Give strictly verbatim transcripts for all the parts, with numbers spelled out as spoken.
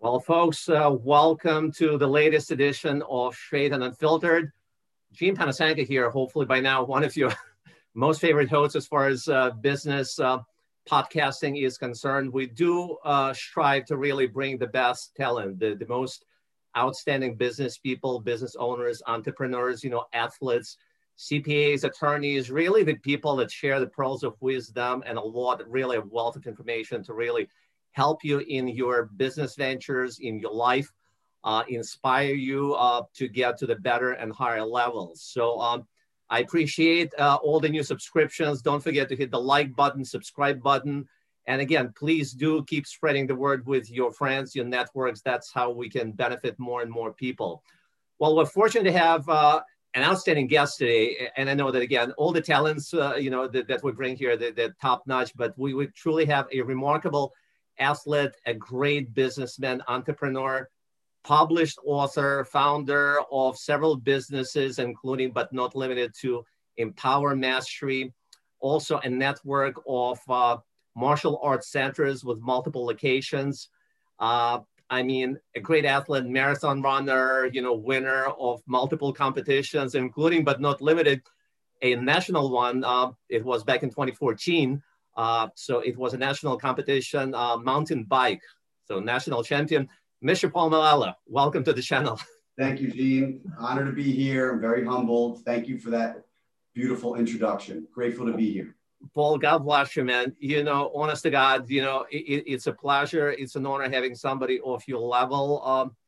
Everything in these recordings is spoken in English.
Well, folks, uh, welcome to the latest edition of Straight and Unfiltered. Gene Panasanka here, hopefully by now one of your most favorite hosts as far as uh, business uh, podcasting is concerned. We do uh, strive to really bring the best talent, the, the most outstanding business people, business owners, entrepreneurs, you know, athletes, C P As, attorneys, really the people that share the pearls of wisdom and a lot, really a wealth of information to really help you in your business ventures, in your life, uh, inspire you uh, to get to the better and higher levels. So um, I appreciate uh, all the new subscriptions. Don't forget to hit the like button, subscribe button. And again, please do keep spreading the word with your friends, your networks. That's how we can benefit more and more people. Well, we're fortunate to have uh, an outstanding guest today. And I know that, again, all the talents, uh, you know, that, that we bring here, they're, they're top notch, but we would truly have a remarkable athlete, a great businessman, entrepreneur, published author, founder of several businesses, including but not limited to Empower Mastery, also a network of uh, martial arts centers with multiple locations. Uh, I mean, a great athlete, marathon runner, you know, winner of multiple competitions, including but not limited a national one. Uh, it was back in twenty fourteen. Uh, so it was a national competition, uh, mountain bike. So national champion, Mister Paul Malala, welcome to the channel. Thank you, Gene. Honored to be here. I'm very humbled. Thank you for that beautiful introduction. Grateful to be here. Paul, God bless you, man. You know, honest to God, you know, it, it's a pleasure. It's an honor having somebody of your level. Um,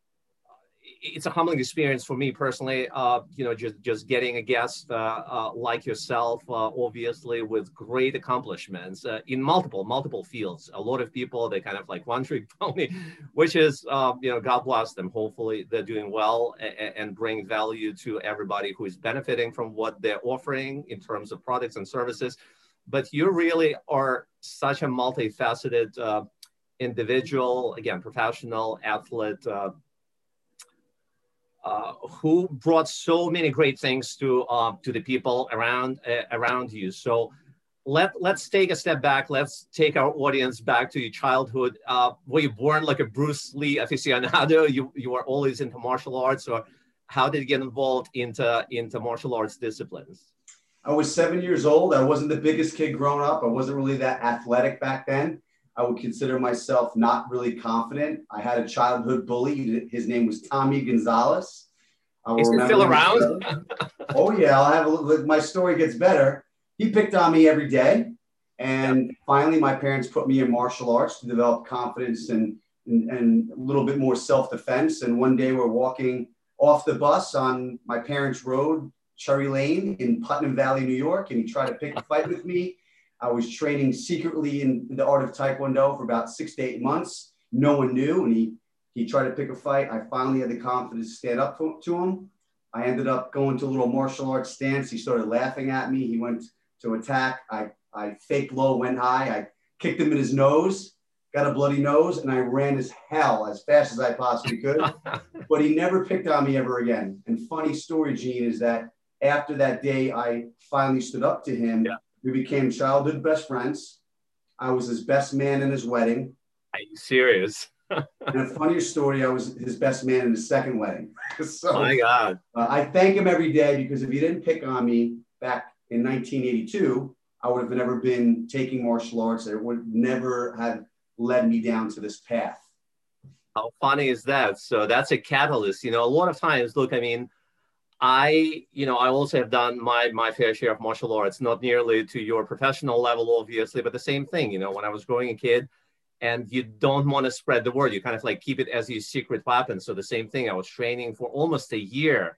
it's a humbling experience for me personally, uh, you know, just, just getting a guest uh, uh, like yourself, uh, obviously with great accomplishments uh, in multiple, multiple fields. A lot of people, they kind of like one trick pony, which is, uh, you know, God bless them. Hopefully they're doing well and, and bring value to everybody who is benefiting from what they're offering in terms of products and services. But you really are such a multifaceted uh, individual, again, professional, athlete, uh, Uh, who brought so many great things to uh, to the people around uh, around you. So let let's take a step back. Let's take our audience back to your childhood. Uh, were you born like a Bruce Lee aficionado? You you were always into martial arts, or how did you get involved into into martial arts disciplines? I was seven years old. I wasn't the biggest kid growing up. I wasn't really that athletic back then. I would consider myself not really confident. I had a childhood bully. His name was Tommy Gonzalez. I Is he still around? Oh yeah, I'll have a look. My story gets better. He picked on me every day. And yep. Finally, my parents put me in martial arts to develop confidence and, and, and a little bit more self-defense. And one day we're walking off the bus on my parents' road, Cherry Lane in Putnam Valley, New York. And he tried to pick a fight with me. I was training secretly in the art of Taekwondo for about six to eight months. No one knew, and he he tried to pick a fight. I finally had the confidence to stand up to, to him. I ended up going to a little martial arts stance. He started laughing at me. He went to attack. I, I faked low, went high. I kicked him in his nose, got a bloody nose, and I ran as hell as fast as I possibly could. But he never picked on me ever again. And funny story, Gene, is that after that day, I finally stood up to him. Yeah. We became childhood best friends. I was his best man in his wedding. Are you serious? And a funnier story, I was his best man in his second wedding. So, my God. Uh, I thank him every day because if he didn't pick on me back in nineteen eighty-two, I would have never been taking martial arts. It would never have led me down to this path. How funny is that? So that's a catalyst. You know, a lot of times, look, I mean, I, you know, I also have done my my fair share of martial arts, not nearly to your professional level, obviously, but the same thing, you know, when I was growing a kid and you don't want to spread the word, you kind of like keep it as your secret weapon. So the same thing, I was training for almost a year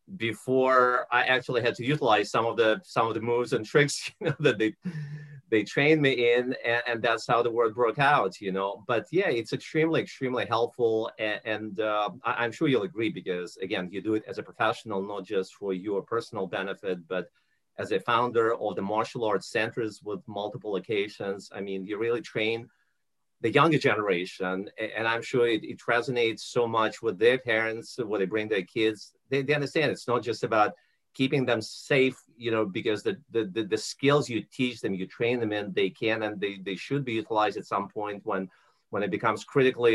before I actually had to utilize some of the some of the moves and tricks, you know, that they they trained me in, and, and that's how the word broke out, you know. But yeah, it's extremely, extremely helpful. And, and uh, I, I'm sure you'll agree because, again, you do it as a professional, not just for your personal benefit, but as a founder of the martial arts centers with multiple locations. I mean, you really train the younger generation, and I'm sure it, it resonates so much with their parents when they bring their kids. They, they understand it's not just about keeping them safe, you know, because the, the, the, the skills you teach them, you train them in, they can and they, they should be utilized at some point when, when it becomes critically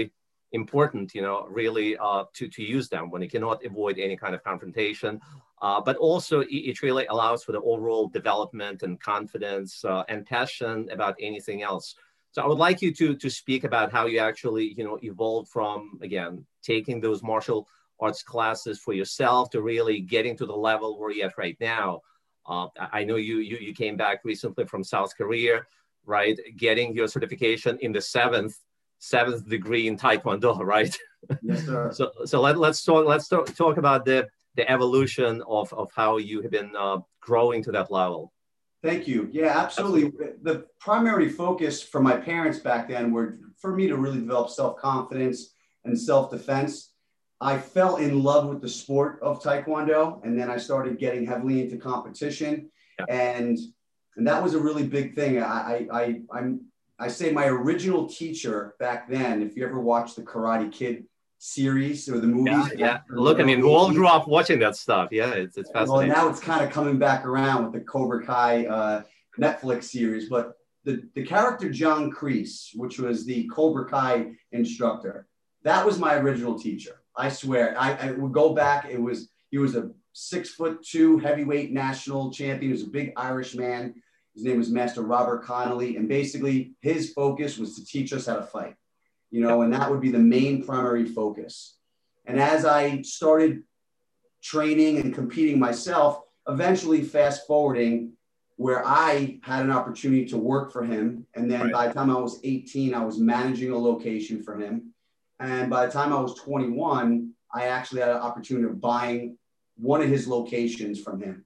important, you know, really uh, to, to use them when you cannot avoid any kind of confrontation. Uh, but also it, it really allows for the overall development and confidence uh, and passion about anything else. So I would like you to, to speak about how you actually, you know, evolved from, again, taking those martial arts classes for yourself to really getting to the level where you're at right now. Uh, I know you, you, you came back recently from South Korea, right? Getting your certification in the seventh seventh degree in Taekwondo, right? Yes, sir. so so let, let's talk let's talk, talk about the the evolution of of how you have been uh, growing to that level. Thank you. Yeah, absolutely. absolutely. The primary focus for my parents back then were for me to really develop self-confidence and self-defense. I fell in love with the sport of Taekwondo, and then I started getting heavily into competition, yeah. and and that was a really big thing. I I, I I'm I say my original teacher back then, if you ever watched the Karate Kid series or the movies. Yeah, yeah. Look, I mean, we all grew up watching that stuff. Yeah, it's, it's fascinating. Well, now it's kind of coming back around with the Cobra Kai uh, Netflix series. But the, the character John Kreese, which was the Cobra Kai instructor, that was my original teacher. I swear. I, I would go back. It was, he was a six foot two heavyweight national champion. He was a big Irish man. His name was Master Robert Connolly. And basically his focus was to teach us how to fight, you know, and that would be the main primary focus. And as I started training and competing myself, eventually fast forwarding where I had an opportunity to work for him. And then right. by the time I was eighteen, I was managing a location for him. And by the time I was twenty-one, I actually had an opportunity of buying one of his locations from him.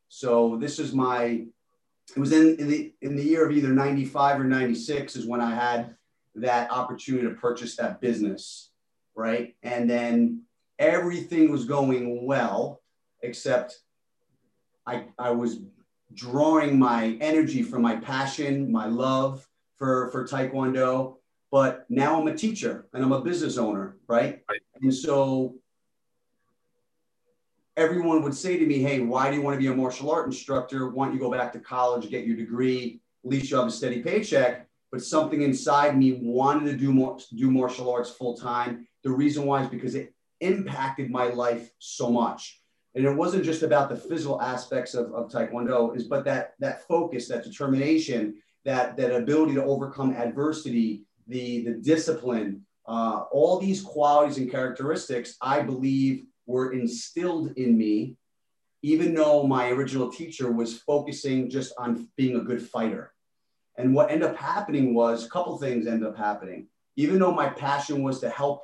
So this is my, it was in, in the in the year of either ninety-five or ninety-six is when I had that opportunity to purchase that business, right? And then everything was going well, except I, I was drawing my energy from my passion, my love for, for Taekwondo, but now I'm a teacher and I'm a business owner, right? right. And so everyone would say to me, hey, why do you want to be a martial art instructor? Why don't you go back to college, get your degree, at least you have a steady paycheck? But something inside me wanted to do more, do martial arts full time. The reason why is because it impacted my life so much. And it wasn't just about the physical aspects of, of Taekwondo, is but that, that focus, that determination, that, that ability to overcome adversity, the, the discipline, uh, all these qualities and characteristics, I believe were instilled in me, even though my original teacher was focusing just on being a good fighter. And what ended up happening was a couple things ended up happening. Even though my passion was to help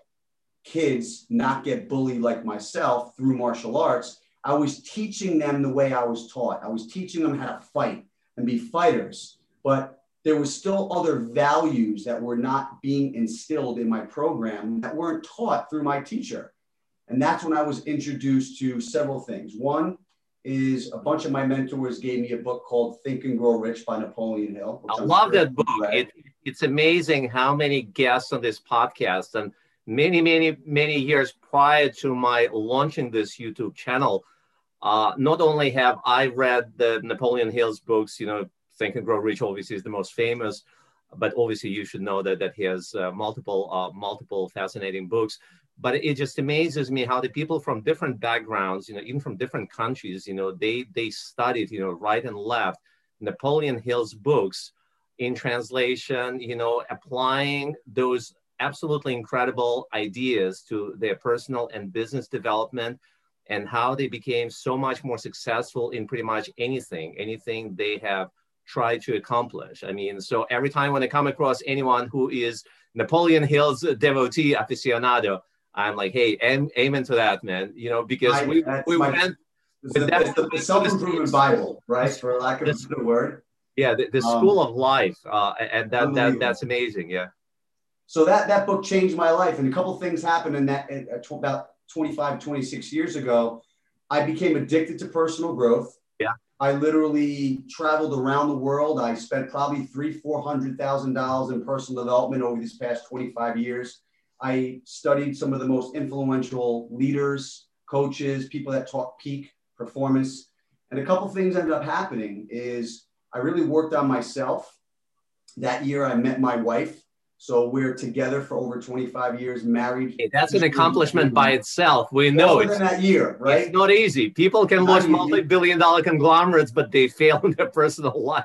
kids not get bullied like myself through martial arts, I was teaching them the way I was taught. I was teaching them how to fight and be fighters. But there was still other values that were not being instilled in my program that weren't taught through my teacher. And that's when I was introduced to several things. One is a bunch of my mentors gave me a book called Think and Grow Rich by Napoleon Hill. I I'm love sure that book. It, it's amazing how many guests on this podcast and many, many, many years prior to my launching this YouTube channel, uh, not only have I read the Napoleon Hill's books, you know, Think and Grow Rich obviously is the most famous, but obviously you should know that, that he has uh, multiple, uh, multiple fascinating books. But it just amazes me how the people from different backgrounds, you know, even from different countries, you know, they they studied, you know, right and left Napoleon Hill's books in translation, you know, applying those absolutely incredible ideas to their personal and business development and how they became so much more successful in pretty much anything, anything they have tried to accomplish. I mean, so every time when I come across anyone who is Napoleon Hill's devotee aficionado, I'm like, hey, aim, amen to that, man. You know, because I, we, we my, went with the, that, the, the self-improvement Bible, right? For lack of a good word. Yeah, the, the um, school of life. Uh, and that, that that's amazing. Yeah. So that, that book changed my life. And a couple of things happened in that uh, about twenty-five, twenty-six years ago. I became addicted to personal growth. Yeah. I literally traveled around the world. I spent probably three, four hundred thousand dollars in personal development over these past twenty-five years. I studied some of the most influential leaders, coaches, people that talk peak performance. And a couple things ended up happening is I really worked on myself. That year I met my wife. So we're together for over twenty-five years, married. Hey, that's an accomplishment by itself. We know More it's than that year, right? It's not easy. People can launch multi-billion dollar conglomerates, but they fail in their personal life.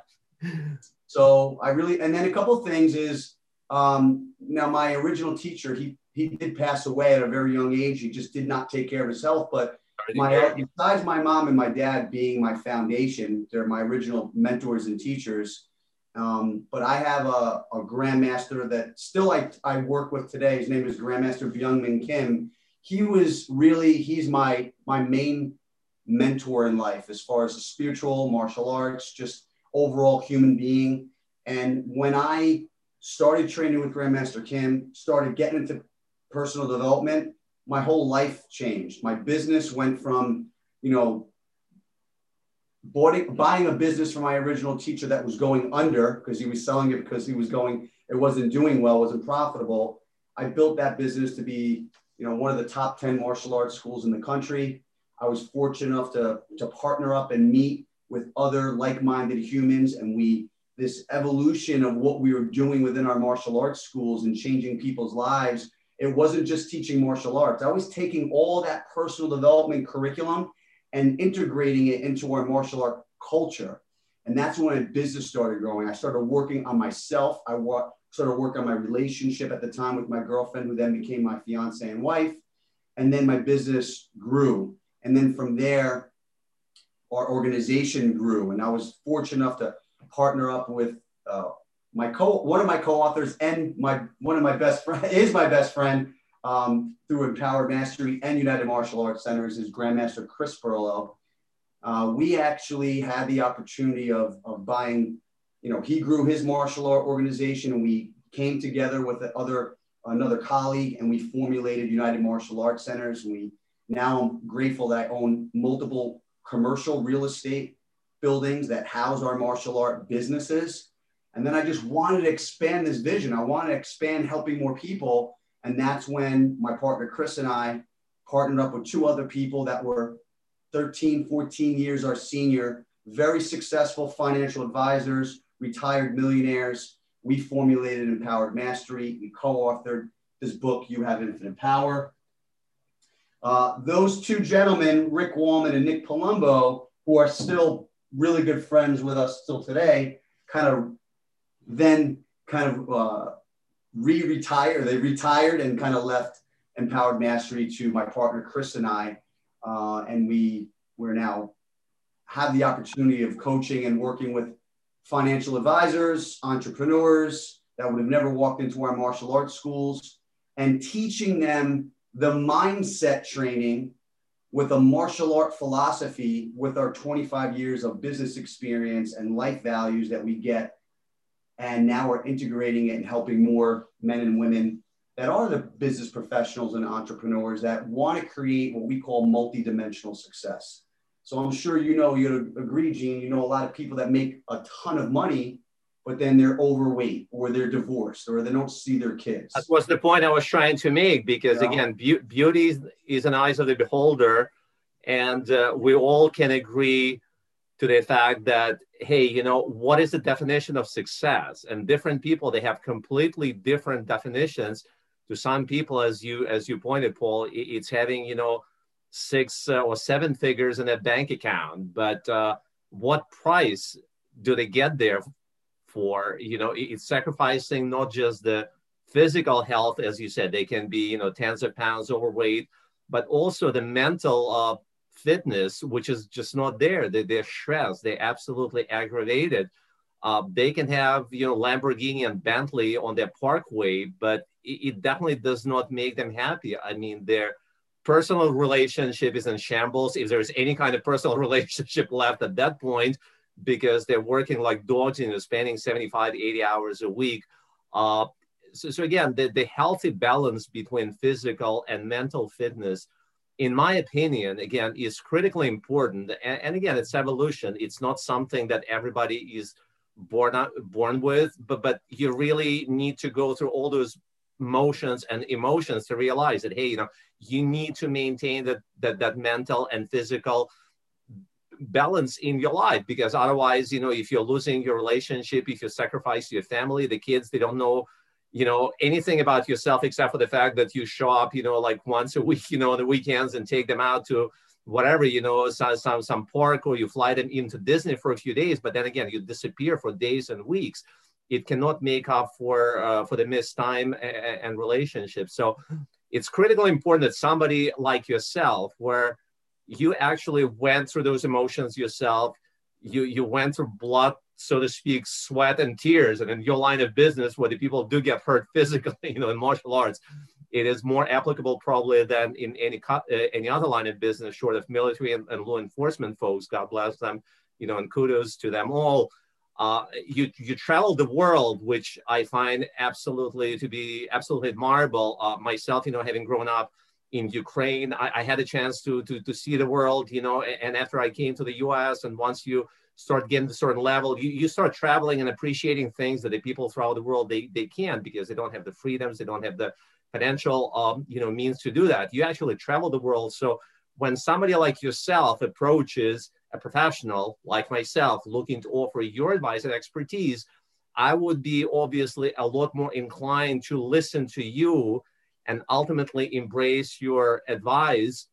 So I really, and then a couple of things is, um, now my original teacher, he he did pass away at a very young age. He just did not take care of his health. But my, besides my mom and my dad being my foundation, they're my original mentors and teachers. Um, but I have a, a grandmaster that still I, I work with today. His name is Grandmaster Byung-Min Kim. He was really, he's my, my main mentor in life as far as the spiritual, martial arts, just overall human being. And when I started training with Grandmaster Kim, started getting into personal development, my whole life changed. My business went from, you know, Bought, buying a business from my original teacher that was going under because he was selling it because he was going, it wasn't doing well, wasn't profitable. I built that business to be, you know, one of the top ten martial arts schools in the country. I was fortunate enough to, to partner up and meet with other like-minded humans. And we, this evolution of what we were doing within our martial arts schools and changing people's lives, it wasn't just teaching martial arts. I was taking all that personal development curriculum and integrating it into our martial art culture. And that's when my business started growing. I started working on myself. I wa- started working on my relationship at the time with my girlfriend, who then became my fiance and wife. And then my business grew. And then from there, our organization grew. And I was fortunate enough to partner up with uh, my co one of my co-authors and my one of my best friend is my best friend, Um, through Empowered Mastery and United Martial Arts Centers is Grandmaster Chris Burlow. Uh, we actually had the opportunity of, of buying, you know, he grew his martial art organization and we came together with the other, another colleague and we formulated United Martial Arts Centers. We now I'm grateful that I own multiple commercial real estate buildings that house our martial art businesses. And then I just wanted to expand this vision. I wanted to expand helping more people. And that's when my partner, Chris, and I partnered up with two other people that were thirteen, fourteen years our senior, very successful financial advisors, retired millionaires. We formulated Empowered Mastery. We co-authored this book, You Have Infinite Power. Uh, those two gentlemen, Rick Wallman and Nick Palumbo, who are still really good friends with us still today, kind of then kind of uh, re-retire. They retired and kind of left Empowered Mastery to my partner, Chris and I. Uh, and we we're now have the opportunity of coaching and working with financial advisors, entrepreneurs that would have never walked into our martial arts schools and teaching them the mindset training with a martial art philosophy with our twenty-five years of business experience and life values that we get. And now we're integrating it and helping more men and women that are the business professionals and entrepreneurs that want to create what we call multidimensional success. So I'm sure you know, you'd agree, Gene, you know a lot of people that make a ton of money, but then they're overweight or they're divorced or they don't see their kids. That was the point I was trying to make because, you know? again, be- beauty is, is an eyes of the beholder. And uh, we all can agree to the fact that, hey, you know, what is the definition of success? And different people, they have completely different definitions. To some people, as you as you pointed, Paul, it's having, you know, six uh, or seven figures in a bank account. But uh, what price do they get there for? You know, it's sacrificing not just the physical health, as you said, they can be, you know, tens of pounds overweight, but also the mental uh, fitness, which is just not there. They, they're stressed. They're absolutely aggravated. Uh, they can have, you know, Lamborghini and Bentley on their parkway, but it, it definitely does not make them happy. I mean, their personal relationship is in shambles, if there's any kind of personal relationship left at that point, because they're working like dogs, you know, spending seventy-five, eighty hours a week. Uh, so, so again, the, the healthy balance between physical and mental fitness, in my opinion, again, is critically important. And, and again, it's evolution. It's not something that everybody is born out, born with, but, but you really need to go through all those motions and emotions to realize that, hey, you know, you need to maintain that, that, that mental and physical balance in your life, because otherwise, you know, if you're losing your relationship, if you sacrifice your family, the kids, they don't know, you know, anything about yourself except for the fact that you show up, you know, like once a week, you know, on the weekends and take them out to whatever, you know, some, some, some park, or you fly them into Disney for a few days, but then again, you disappear for days and weeks. It cannot make up for, uh, for the missed time and, and relationships. So it's critically important that somebody like yourself, where you actually went through those emotions yourself, you, you went through blood, so to speak, sweat and tears. And in your line of business, where the people do get hurt physically, you know, in martial arts, it is more applicable probably than in any uh, any other line of business, short of military and, and law enforcement folks. God bless them, you know, and kudos to them all. Uh, you you travel the world, which I find absolutely to be absolutely admirable. Uh, myself, you know, having grown up in Ukraine, I, I had a chance to, to to see the world, you know, and after I came to the U S, and once you start getting to a certain level, you, you start traveling and appreciating things that the people throughout the world, they, they can't, because they don't have the freedoms, they don't have the financial, um, you know, means to do that. You actually travel the world. So when somebody like yourself approaches a professional like myself looking to offer your advice and expertise, I would be obviously a lot more inclined to listen to you and ultimately embrace your advice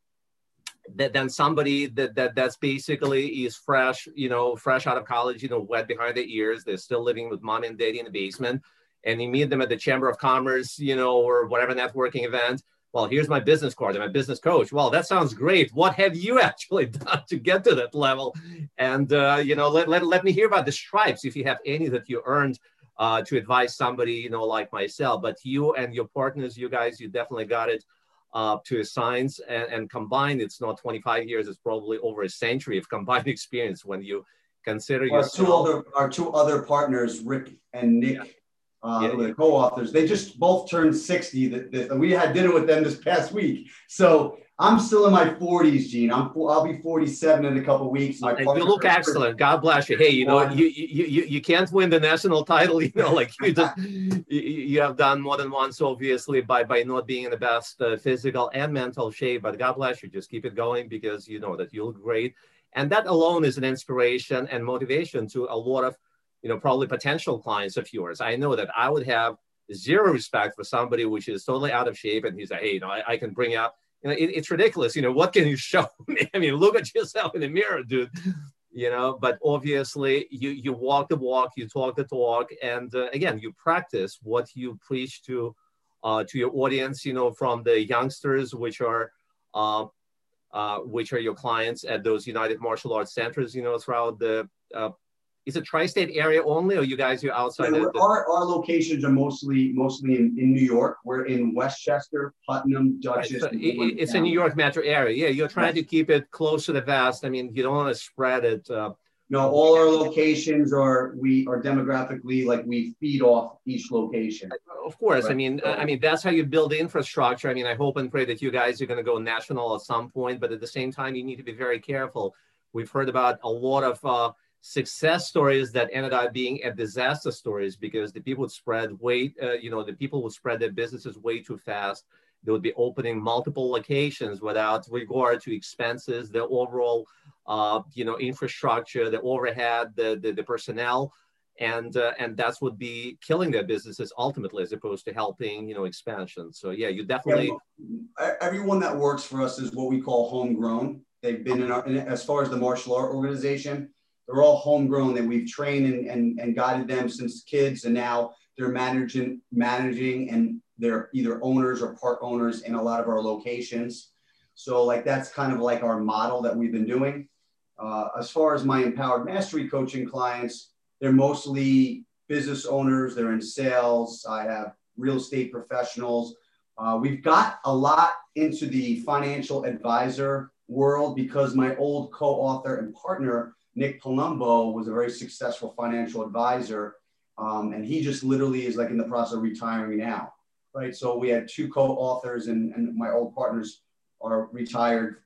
that than somebody that, that that's basically is fresh, you know, fresh out of college, you know, wet behind the ears. They're still living with mom and daddy in the basement, and you meet them at the Chamber of Commerce, you know, or whatever networking event. Well, here's my business card. I'm a business coach. Well, that sounds great. What have you actually done to get to that level? And, uh, you know, let, let, let me hear about the stripes, if you have any that you earned uh, to advise somebody, you know, like myself. But you and your partners, you guys, you definitely got it uh, to a science, and, and combined, it's not twenty-five years, it's probably over a century of combined experience when you consider our yourself. Two other, our two other partners, Rick and Nick, Yeah. Uh, Yeah, who are yeah. the co-authors, they just both turned sixty. That, that we had dinner with them this past week. So I'm still in my forties, Gene. I'm I'll be forty-seven in a couple of weeks. My And partner, you look excellent. God bless you. Hey, you know, you you you you can't win the national title, you know, like you just you, you have done more than once, obviously, by by not being in the best uh, physical and mental shape. But God bless you. Just keep it going, because you know that you look great, and that alone is an inspiration and motivation to a lot of, you know, probably potential clients of yours. I know that I would have zero respect for somebody which is totally out of shape, and he's like, hey, you know, I, I can bring out. You know, it, it's ridiculous. You know, what can you show me? I mean, look at yourself in the mirror, dude. You know, but obviously you you walk the walk, you talk the talk, and uh, again, you practice what you preach to uh, to your audience. You know, from the youngsters, which are uh, uh, which are your clients at those United Martial Arts Centers. You know, throughout the uh, is it tri-state area only, or you guys are outside? Yeah, the, the... Our, our locations are mostly mostly in, in New York. We're in Westchester, Putnam, Dutchess. Right. So it, it's a New York metro area. Yeah, you're trying Yes. to keep it close to the vast. I mean, you don't want to spread it. Uh, No, all our locations are we are demographically, like, we feed off each location. Of course, Right. I mean, So, I mean that's how you build the infrastructure. I mean, I hope and pray that you guys are going to go national at some point, but at the same time, you need to be very careful. We've heard about a lot of uh, success stories that ended up being a disaster stories, because the people would spread way, uh, you know, the people would spread their businesses way too fast. They would be opening multiple locations without regard to expenses, the overall, uh, you know, infrastructure, the overhead, the the, the personnel. And uh, and that's would be killing their businesses ultimately, as opposed to helping, you know, expansion. So yeah, you definitely. Yeah, everyone that works for us is what we call homegrown. They've been in our, in, as far as the martial art organization, they're all homegrown. That we've trained and, and and guided them since kids, and now they're managing managing and they're either owners or part owners in a lot of our locations. So like that's kind of like our model that we've been doing. Uh, as far as my Empowered Mastery coaching clients, they're mostly business owners. They're in sales. I have real estate professionals. Uh, we've got a lot into the financial advisor world because my old co-author and partner, Nick Palumbo, was a very successful financial advisor. Um, and he just literally is like in the process of retiring now, right? So we had two co-authors, and, and my old partners are retired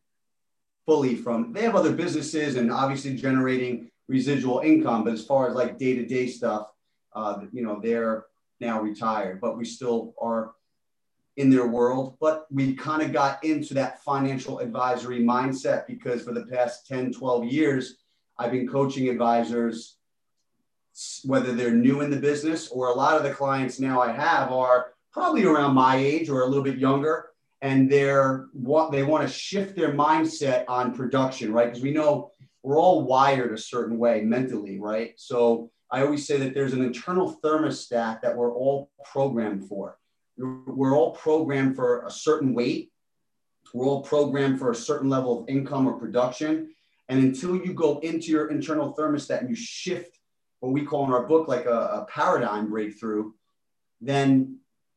fully from, they have other businesses and obviously generating residual income, but as far as like day-to-day stuff, uh, you know, they're now retired, but we still are in their world. But we kind of got into that financial advisory mindset because for the past ten, twelve years, I've been coaching advisors whether they're new in the business, or a lot of the clients now I have are probably around my age or a little bit younger, and they're what they want to shift their mindset on production, right? Because we know we're all wired a certain way mentally, right? So I always say that there's an internal thermostat that we're all programmed for. We're all programmed for a certain weight. We're all programmed for a certain level of income or production. And until you go into your internal thermostat and you shift what we call in our book like a, a paradigm breakthrough, then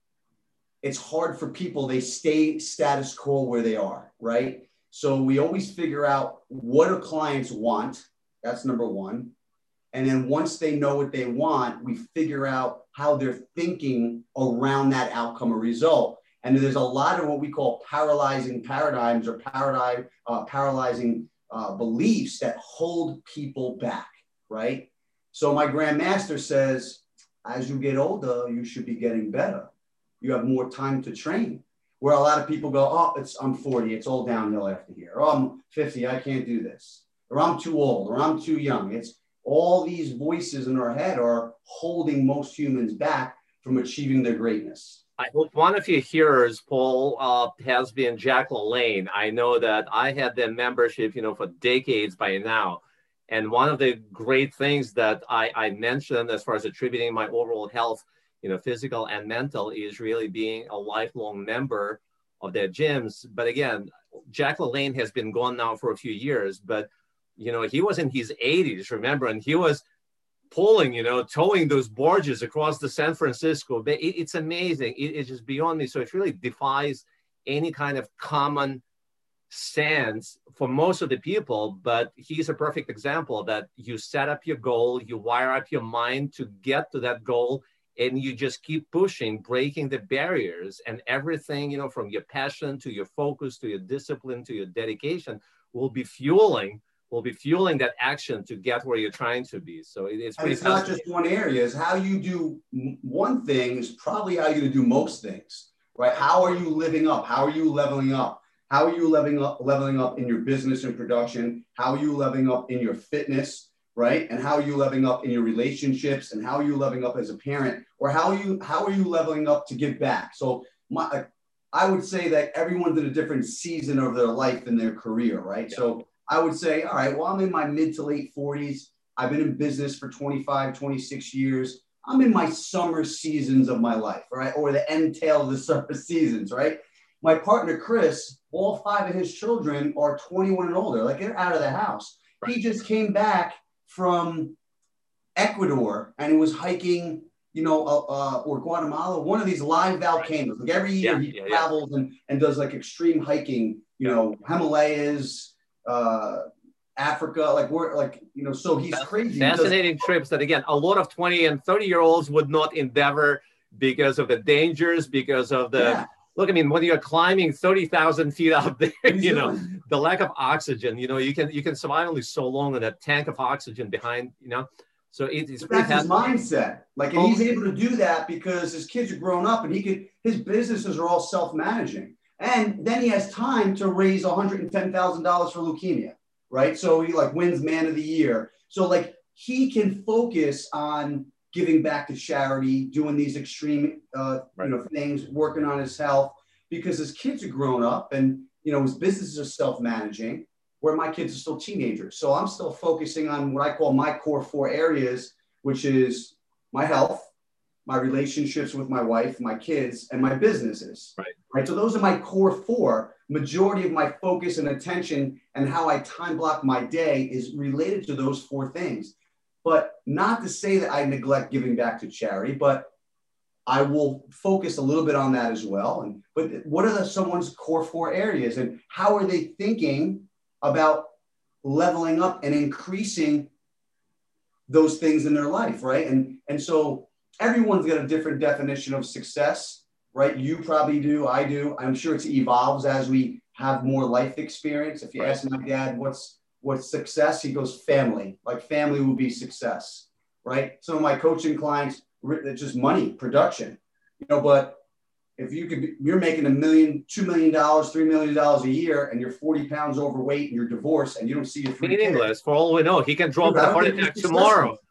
it's hard for people. They stay status quo where they are, right? So we always figure out what do clients want. That's number one. And then once they know what they want, we figure out how they're thinking around that outcome or result. And there's a lot of what we call paralyzing paradigms or paradigm, uh, paralyzing uh, beliefs that hold people back, right? So my grandmaster says, as you get older, you should be getting better. You have more time to train. Where a lot of people go, oh, it's I'm forty, it's all downhill after here. Or I'm fifty, I can't do this. Or I'm too old, or I'm too young. It's all these voices in our head are holding most humans back from achieving their greatness. I hope one of your hearers, Paul, uh, has been Jack LaLanne. I know that I had their membership, you know, for decades by now. And one of the great things that I, I mentioned as far as attributing my overall health, you know, physical and mental, is really being a lifelong member of their gyms. But again, Jack LaLanne has been gone now for a few years, but, you know, he was in his eighties, remember, and he was pulling, you know, towing those barges across the San Francisco Bay. It, it's amazing. It, it's just beyond me. So it really defies any kind of common sense for most of the people, but he's a perfect example that you set up your goal, you wire up your mind to get to that goal, and you just keep pushing, breaking the barriers, and everything, you know, from your passion to your focus, to your discipline, to your dedication will be fueling, will be fueling that action to get where you're trying to be. So it, it's and pretty it's not just one area. It's how you do one thing is probably how you do most things, right? How are you living up? How are you leveling up? How are you leveling up, leveling up in your business and production? How are you leveling up in your fitness, right? And how are you leveling up in your relationships? And how are you leveling up as a parent? Or how are you, how are you leveling up to give back? So my, I would say that everyone's in a different season of their life and their career, right? Yeah. So I would say, all right, well, I'm in my mid to late forties. I've been in business for twenty-five, twenty-six years. I'm in my summer seasons of my life, right? Or the end tail of the summer seasons, right? My partner, Chris, all five of his children are twenty-one and older. Like, they're out of the house. He just came back from Ecuador and he was hiking, you know, uh, uh, or Guatemala, one of these live volcanoes. Like every year yeah, he yeah, travels yeah. and, and does like extreme hiking, you know, Himalayas, uh, Africa, like we're like, you know, so he's crazy. Fascinating he does- trips that, again, a lot of twenty and thirty year olds would not endeavor because of the dangers, because of the, yeah. Look, I mean, when you're climbing thirty thousand feet up there, you know, doing? the lack of oxygen, you know, you can you can survive only so long in a tank of oxygen behind, you know. So it, it's that's his mindset. Like, and oh, he's able to do that because his kids are grown up and he could, his businesses are all self-managing. And then he has time to raise one hundred ten thousand dollars for leukemia, right? So he like wins man of the year. So like he can focus on giving back to charity, doing these extreme, uh, right. you know, things, working on his health, because his kids are grown up and, you know, his businesses are self-managing, where my kids are still teenagers. So I'm still focusing on what I call my core four areas, which is my health, my relationships with my wife, my kids, and my businesses. Right. Right. So those are my core four. Majority of my focus and attention and how I time block my day is related to those four things. But not to say that I neglect giving back to charity, but I will focus a little bit on that as well. And but what are the, someone's core four areas, and how are they thinking about leveling up and increasing those things in their life, right? And and so everyone's got a different definition of success, right? You probably do, I do. I'm sure it evolves as we have more life experience. If you right. ask my dad, what's what's success? He goes, family. Like family will be success, right? Some of my coaching clients, it's just money, production, you know, but if you could, be, you're making a million, two million dollars, three million dollars a year, and you're forty pounds overweight, and you're divorced, and you don't see your three meaningless. kids. For all we know, he can drop the heart attack tomorrow.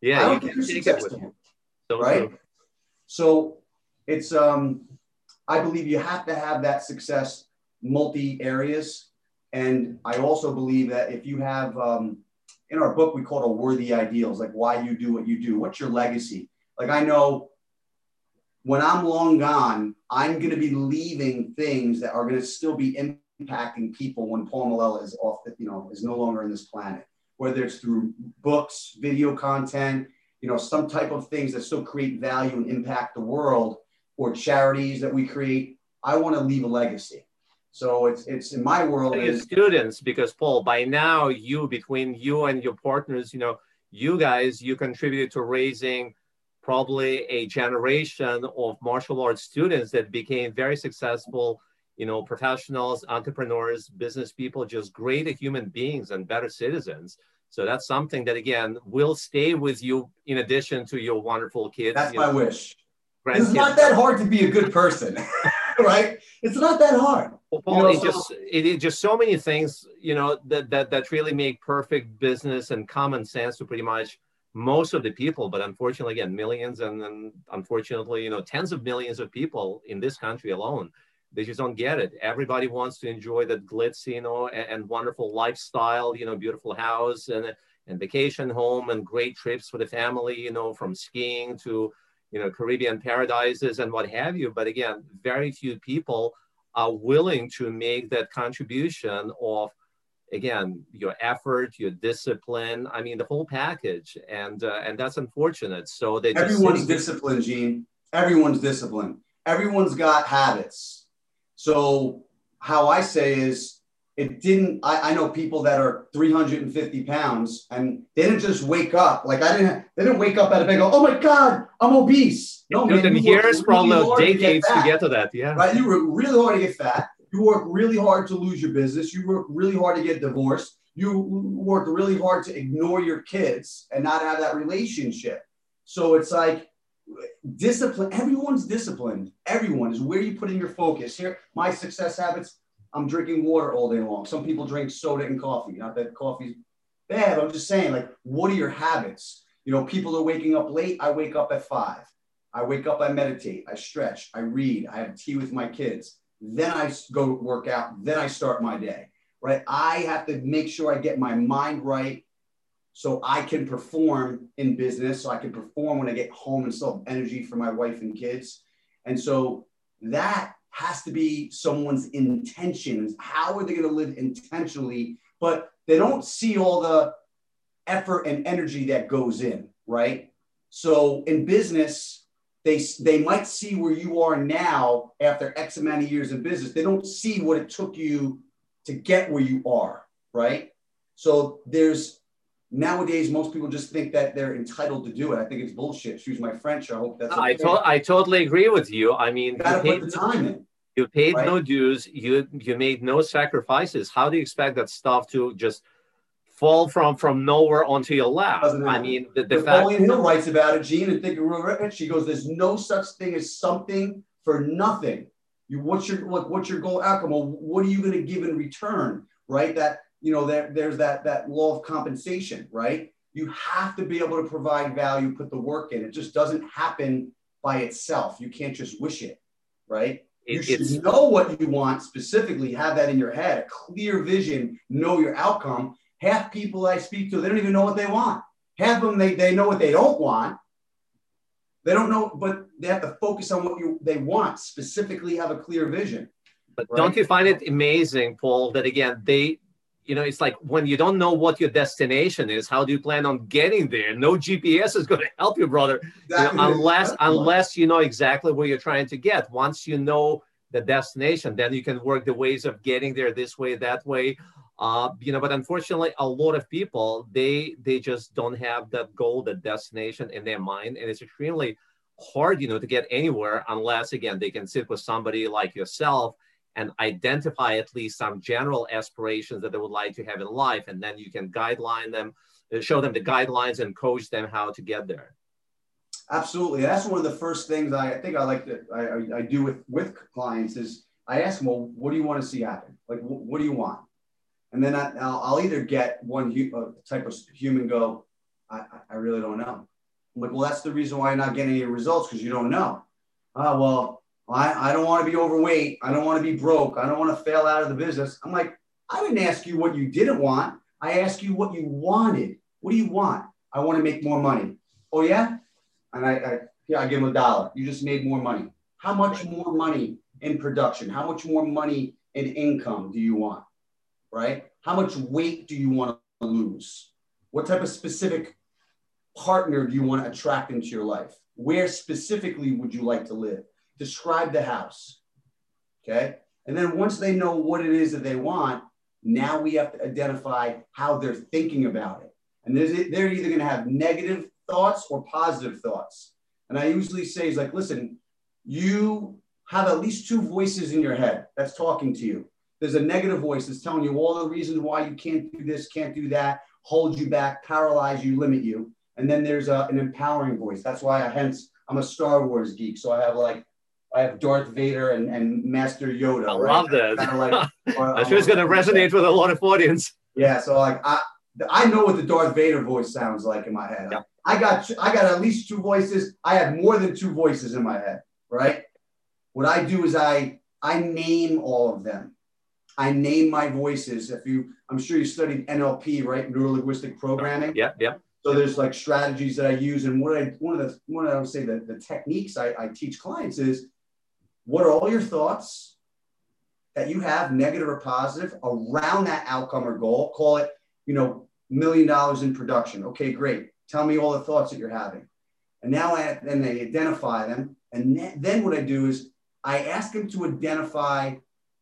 Yeah, I you don't think can you're take it with successful, you. So right? true. So it's, um, I believe you have to have that success multi areas. And I also believe that if you have, um, in our book, we call it a worthy ideals, like why you do what you do. What's your legacy? Like I know when I'm long gone, I'm going to be leaving things that are going to still be impacting people when Paul Malella is off, the, you know, is no longer in this planet, whether it's through books, video content, you know, some type of things that still create value and impact the world, or charities that we create. I want to leave a legacy. So it's, it's in my world Your is students, because Paul, by now you, between you and your partners, you know, you guys, you contributed to raising probably a generation of martial arts students that became very successful, you know, professionals, entrepreneurs, business people, just great human beings and better citizens. So that's something that, again, will stay with you in addition to your wonderful kids. that's you my know, wish. It's grandkids. not that hard to be a good person, right? It's not that hard. Well, Paul, You know, it so- just it, it just so many things, you know, that that that really make perfect business and common sense to pretty much most of the people. But unfortunately, again, millions and then unfortunately, you know, tens of millions of people in this country alone, they just don't get it. Everybody wants to enjoy that glitz, you know, and, and wonderful lifestyle, you know, beautiful house and and vacation home and great trips for the family, you know, from skiing to, you know, Caribbean paradises and what have you. But again, very few people are willing to make that contribution of, again, your effort, your discipline. I mean, the whole package, and uh, and that's unfortunate. So they just everyone's sitting- disciplined, Gene. Everyone's disciplined. Everyone's got habits. So how I say is, it didn't. I, I know people that are three hundred fifty pounds, and they didn't just wake up. Like I didn't. They didn't wake up out of bed and go, "Oh my God, I'm obese." No, it man. took them You worked years, really probably hard to get decades to fat, get to that. Yeah. right? You work really hard to get fat. You work really hard to lose your business. You work really hard to get divorced. You work really hard to ignore your kids and not have that relationship. So it's like discipline. Everyone's disciplined. Everyone is where you put in your focus. Here, my success habits, I'm drinking water all day long. Some people drink soda and coffee. Not that coffee's bad. I'm just saying, like, what are your habits? You know, people are waking up late. I wake up at five. I wake up, I meditate, I stretch, I read, I have tea with my kids. Then I go work out. Then I start my day, right? I have to make sure I get my mind right so I can perform in business, so I can perform when I get home and still have energy for my wife and kids. And so that has to be someone's intentions. How are they going to live intentionally? But they don't see all the effort and energy that goes in, right? So in business, They, they might see where you are now after X amount of years in business. They don't see what it took you to get where you are, right? So there's, nowadays, most people just think that they're entitled to do it. I think it's bullshit. Excuse my French. I hope that's okay. I, to- I totally agree with you. I mean, You gotta you put the time in. You paid right? no dues. You you made no sacrifices. How do you expect that stuff to just fall from from nowhere onto your lap? Doesn't I happen. mean, the, the fact. Napoleon Hill writes about it, Gene, and Think of Real Rich. She goes, "There's no such thing as something for nothing. You, what's your what, what's your goal outcome? Well, what are you going to give in return? Right? That you know, that there's that that law of compensation. Right? You have to be able to provide value, put the work in. It just doesn't happen by itself. You can't just wish it. Right? You It, should it's know what you want specifically. Have that in your head. A clear vision. Know your outcome. Half people I speak to, they don't even know what they want. Half of them, they, they know what they don't want. They don't know, but they have to focus on what you they want, specifically have a clear vision. But right? don't you find it amazing, Paul, that again, they, you know, it's like when you don't know what your destination is, how do you plan on getting there? No G P S is going to help you, brother. Exactly. You know, unless, That's unless you know exactly where you're trying to get. Once you know the destination, then you can work the ways of getting there this way, that way. Uh, you know, but unfortunately, a lot of people, they they just don't have that goal, that destination in their mind. And it's extremely hard, you know, to get anywhere unless, again, they can sit with somebody like yourself and identify at least some general aspirations that they would like to have in life. And then you can guideline them, show them the guidelines and coach them how to get there. Absolutely. That's one of the first things I, I think I like to, I, I, I do with, with clients is I ask them, well, what do you want to see happen? Like, wh- what do you want? And then I, I'll, I'll either get one hu- uh, type of human go, I, I really don't know. I'm like, well, that's the reason why you're not getting any results, because you don't know. Ah, well, I, I don't want to be overweight. I don't want to be broke. I don't want to fail out of the business. I'm like, I didn't ask you what you didn't want. I asked you what you wanted. What do you want? I want to make more money. Oh, yeah? And I, I, yeah, I give him a dollar. You just made more money. How much more money in production? How much more money in income do you want? Right? How much weight do you want to lose? What type of specific partner do you want to attract into your life? Where specifically would you like to live? Describe the house. Okay. And then once they know what it is that they want, now we have to identify how they're thinking about it. And they're either going to have negative thoughts or positive thoughts. And I usually say, is like, listen, you have at least two voices in your head that's talking to you. There's a negative voice that's telling you all the reasons why you can't do this, can't do that, hold you back, paralyze you, limit you. And then there's a, an empowering voice. That's why I, hence I'm a Star Wars geek. So I have like, I have Darth Vader and, and Master Yoda. I right? love that. Kind of like, I'm sure it's going to resonate with a lot of audience. Yeah. So like, I, I know what the Darth Vader voice sounds like in my head. Yeah. I got, I got at least two voices. I have more than two voices in my head, right? What I do is I, I name all of them. I name my voices. If you, I'm sure you studied N L P, right? Neuro-linguistic programming. Yeah. Yeah. So there's like strategies that I use. And what I, one of the, one of the, I would say the, the techniques I, I teach clients is, what are all your thoughts that you have, negative or positive, around that outcome or goal? Call it, you know, million dollars in production. Okay, great. Tell me all the thoughts that you're having. And now I, then they identify them. And then what I do is I ask them to identify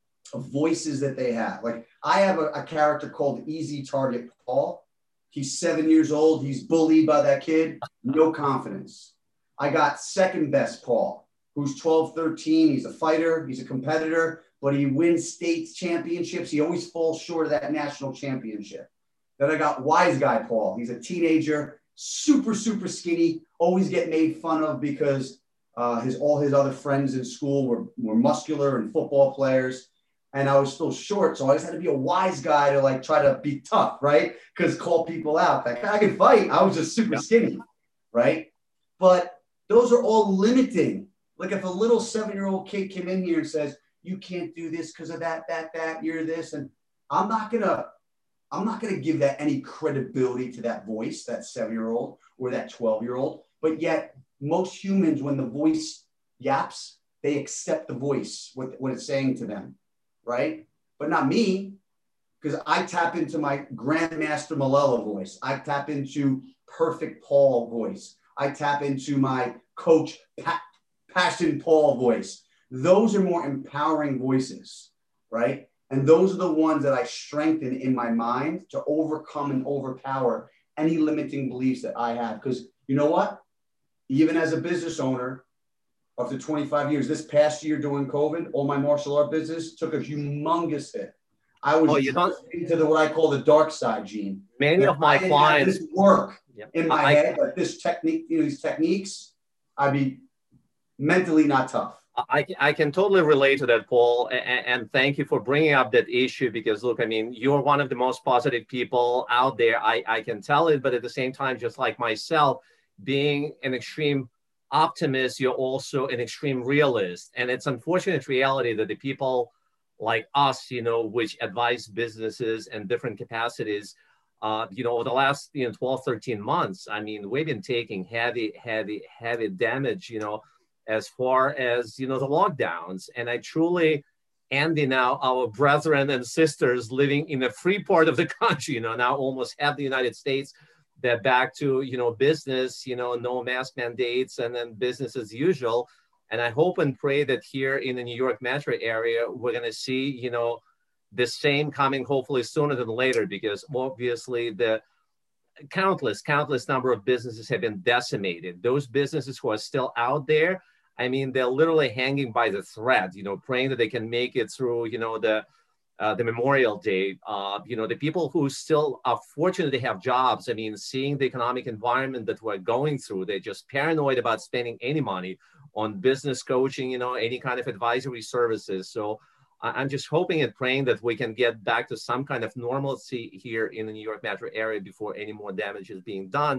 voices that they have. Like I have a, a character called Easy Target Paul. He's seven years old. He's bullied by that kid. No confidence. I got second best Paul, who's twelve, thirteen. He's a fighter. He's a competitor, but he wins state championships. He always falls short of that national championship. Then I got wise guy Paul. He's a teenager, super, super skinny, always get made fun of because uh, his all his other friends in school were, were muscular and football players. And I was still short. So I just had to be a wise guy to like try to be tough, right? Because call people out. Like, I can fight. I was just super skinny, right? But those are all limiting. Like if a little seven-year-old kid came in here and says, you can't do this because of that, that, that, you're this. And I'm not gonna, I'm not gonna give that any credibility to that voice, that seven-year-old or that twelve-year-old. But yet most humans, when the voice yaps, they accept the voice, what, what it's saying to them. Right? But not me, because I tap into my Grandmaster Malala voice. I tap into Perfect Paul voice. I tap into my Coach pa- Passion Paul voice. Those are more empowering voices, right? And those are the ones that I strengthen in my mind to overcome and overpower any limiting beliefs that I have. Because you know what? Even as a business owner, after twenty-five years, this past year during COVID, all my martial art business took a humongous hit. I was oh, you don't... into the what I call the dark side, Gene. Many of my clients this work yeah. in my I, head, but this technique, you know, these techniques, I'd be mentally not tough. I, I can totally relate to that, Paul, and, and thank you for bringing up that issue because, look, I mean, you're one of the most positive people out there. I, I can tell it, but at the same time, just like myself, being an extreme optimist, you're also an extreme realist. And it's unfortunate reality that the people like us, you know, which advise businesses in different capacities, uh, you know, over the last, you know, twelve, thirteen months, I mean, we've been taking heavy, heavy, heavy damage, you know, as far as, you know, the lockdowns. And I truly envy now our brethren and sisters living in a free part of the country, you know, now almost half the United States, they're back to, you know, business, you know, no mask mandates and then business as usual. And I hope and pray that here in the New York metro area, we're going to see, you know, the same coming hopefully sooner than later, because obviously the countless, countless number of businesses have been decimated. Those businesses who are still out there, I mean, they're literally hanging by the thread, you know, praying that they can make it through, you know, the Uh, the Memorial Day, uh, you know, the people who still are fortunate to have jobs. I mean, seeing the economic environment that we're going through, they're just paranoid about spending any money on business coaching, you know, any kind of advisory services. So I- I'm just hoping and praying that we can get back to some kind of normalcy here in the New York metro area before any more damage is being done.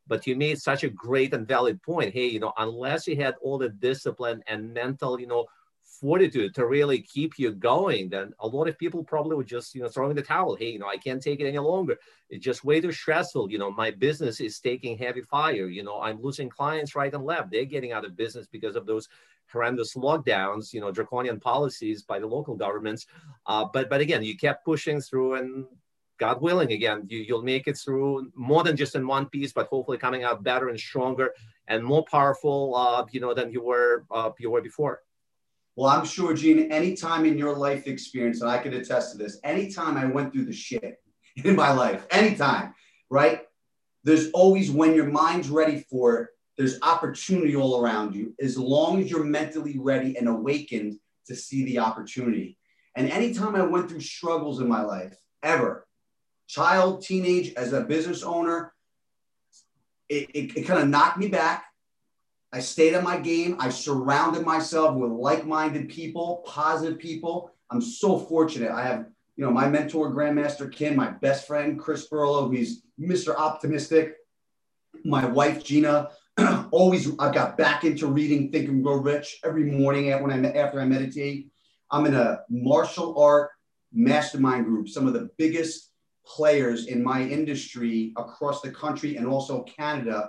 But you made such a great and valid point. Hey, you know, unless you had all the discipline and mental, you know, fortitude to really keep you going, then a lot of people probably would just, you know, throw in the towel. Hey, you know, I can't take it any longer. It's just way too stressful. You know, my business is taking heavy fire. You know, I'm losing clients right and left. They're getting out of business because of those horrendous lockdowns, you know, draconian policies by the local governments. Uh, but, but again, you kept pushing through, and God willing, again, you, you'll make it through more than just in one piece, but hopefully coming out better and stronger and more powerful, uh, you know, than you were, uh, you were before. Well, I'm sure, Gene, anytime in your life experience, and I can attest to this, anytime I went through the shit in my life, anytime, right? There's always, when your mind's ready for it, there's opportunity all around you, as long as you're mentally ready and awakened to see the opportunity. And anytime I went through struggles in my life, ever, child, teenage, as a business owner, it, it, it kind of knocked me back. I stayed on my game. I surrounded myself with like-minded people, positive people. I'm so fortunate. I have, you know, my mentor, Grandmaster Ken, my best friend, Chris Burlow, he's Mister Optimistic. My wife, Gina, always, I got back into reading Think and Grow Rich every morning when I, after I meditate. I'm in a martial art mastermind group, some of the biggest players in my industry across the country and also Canada.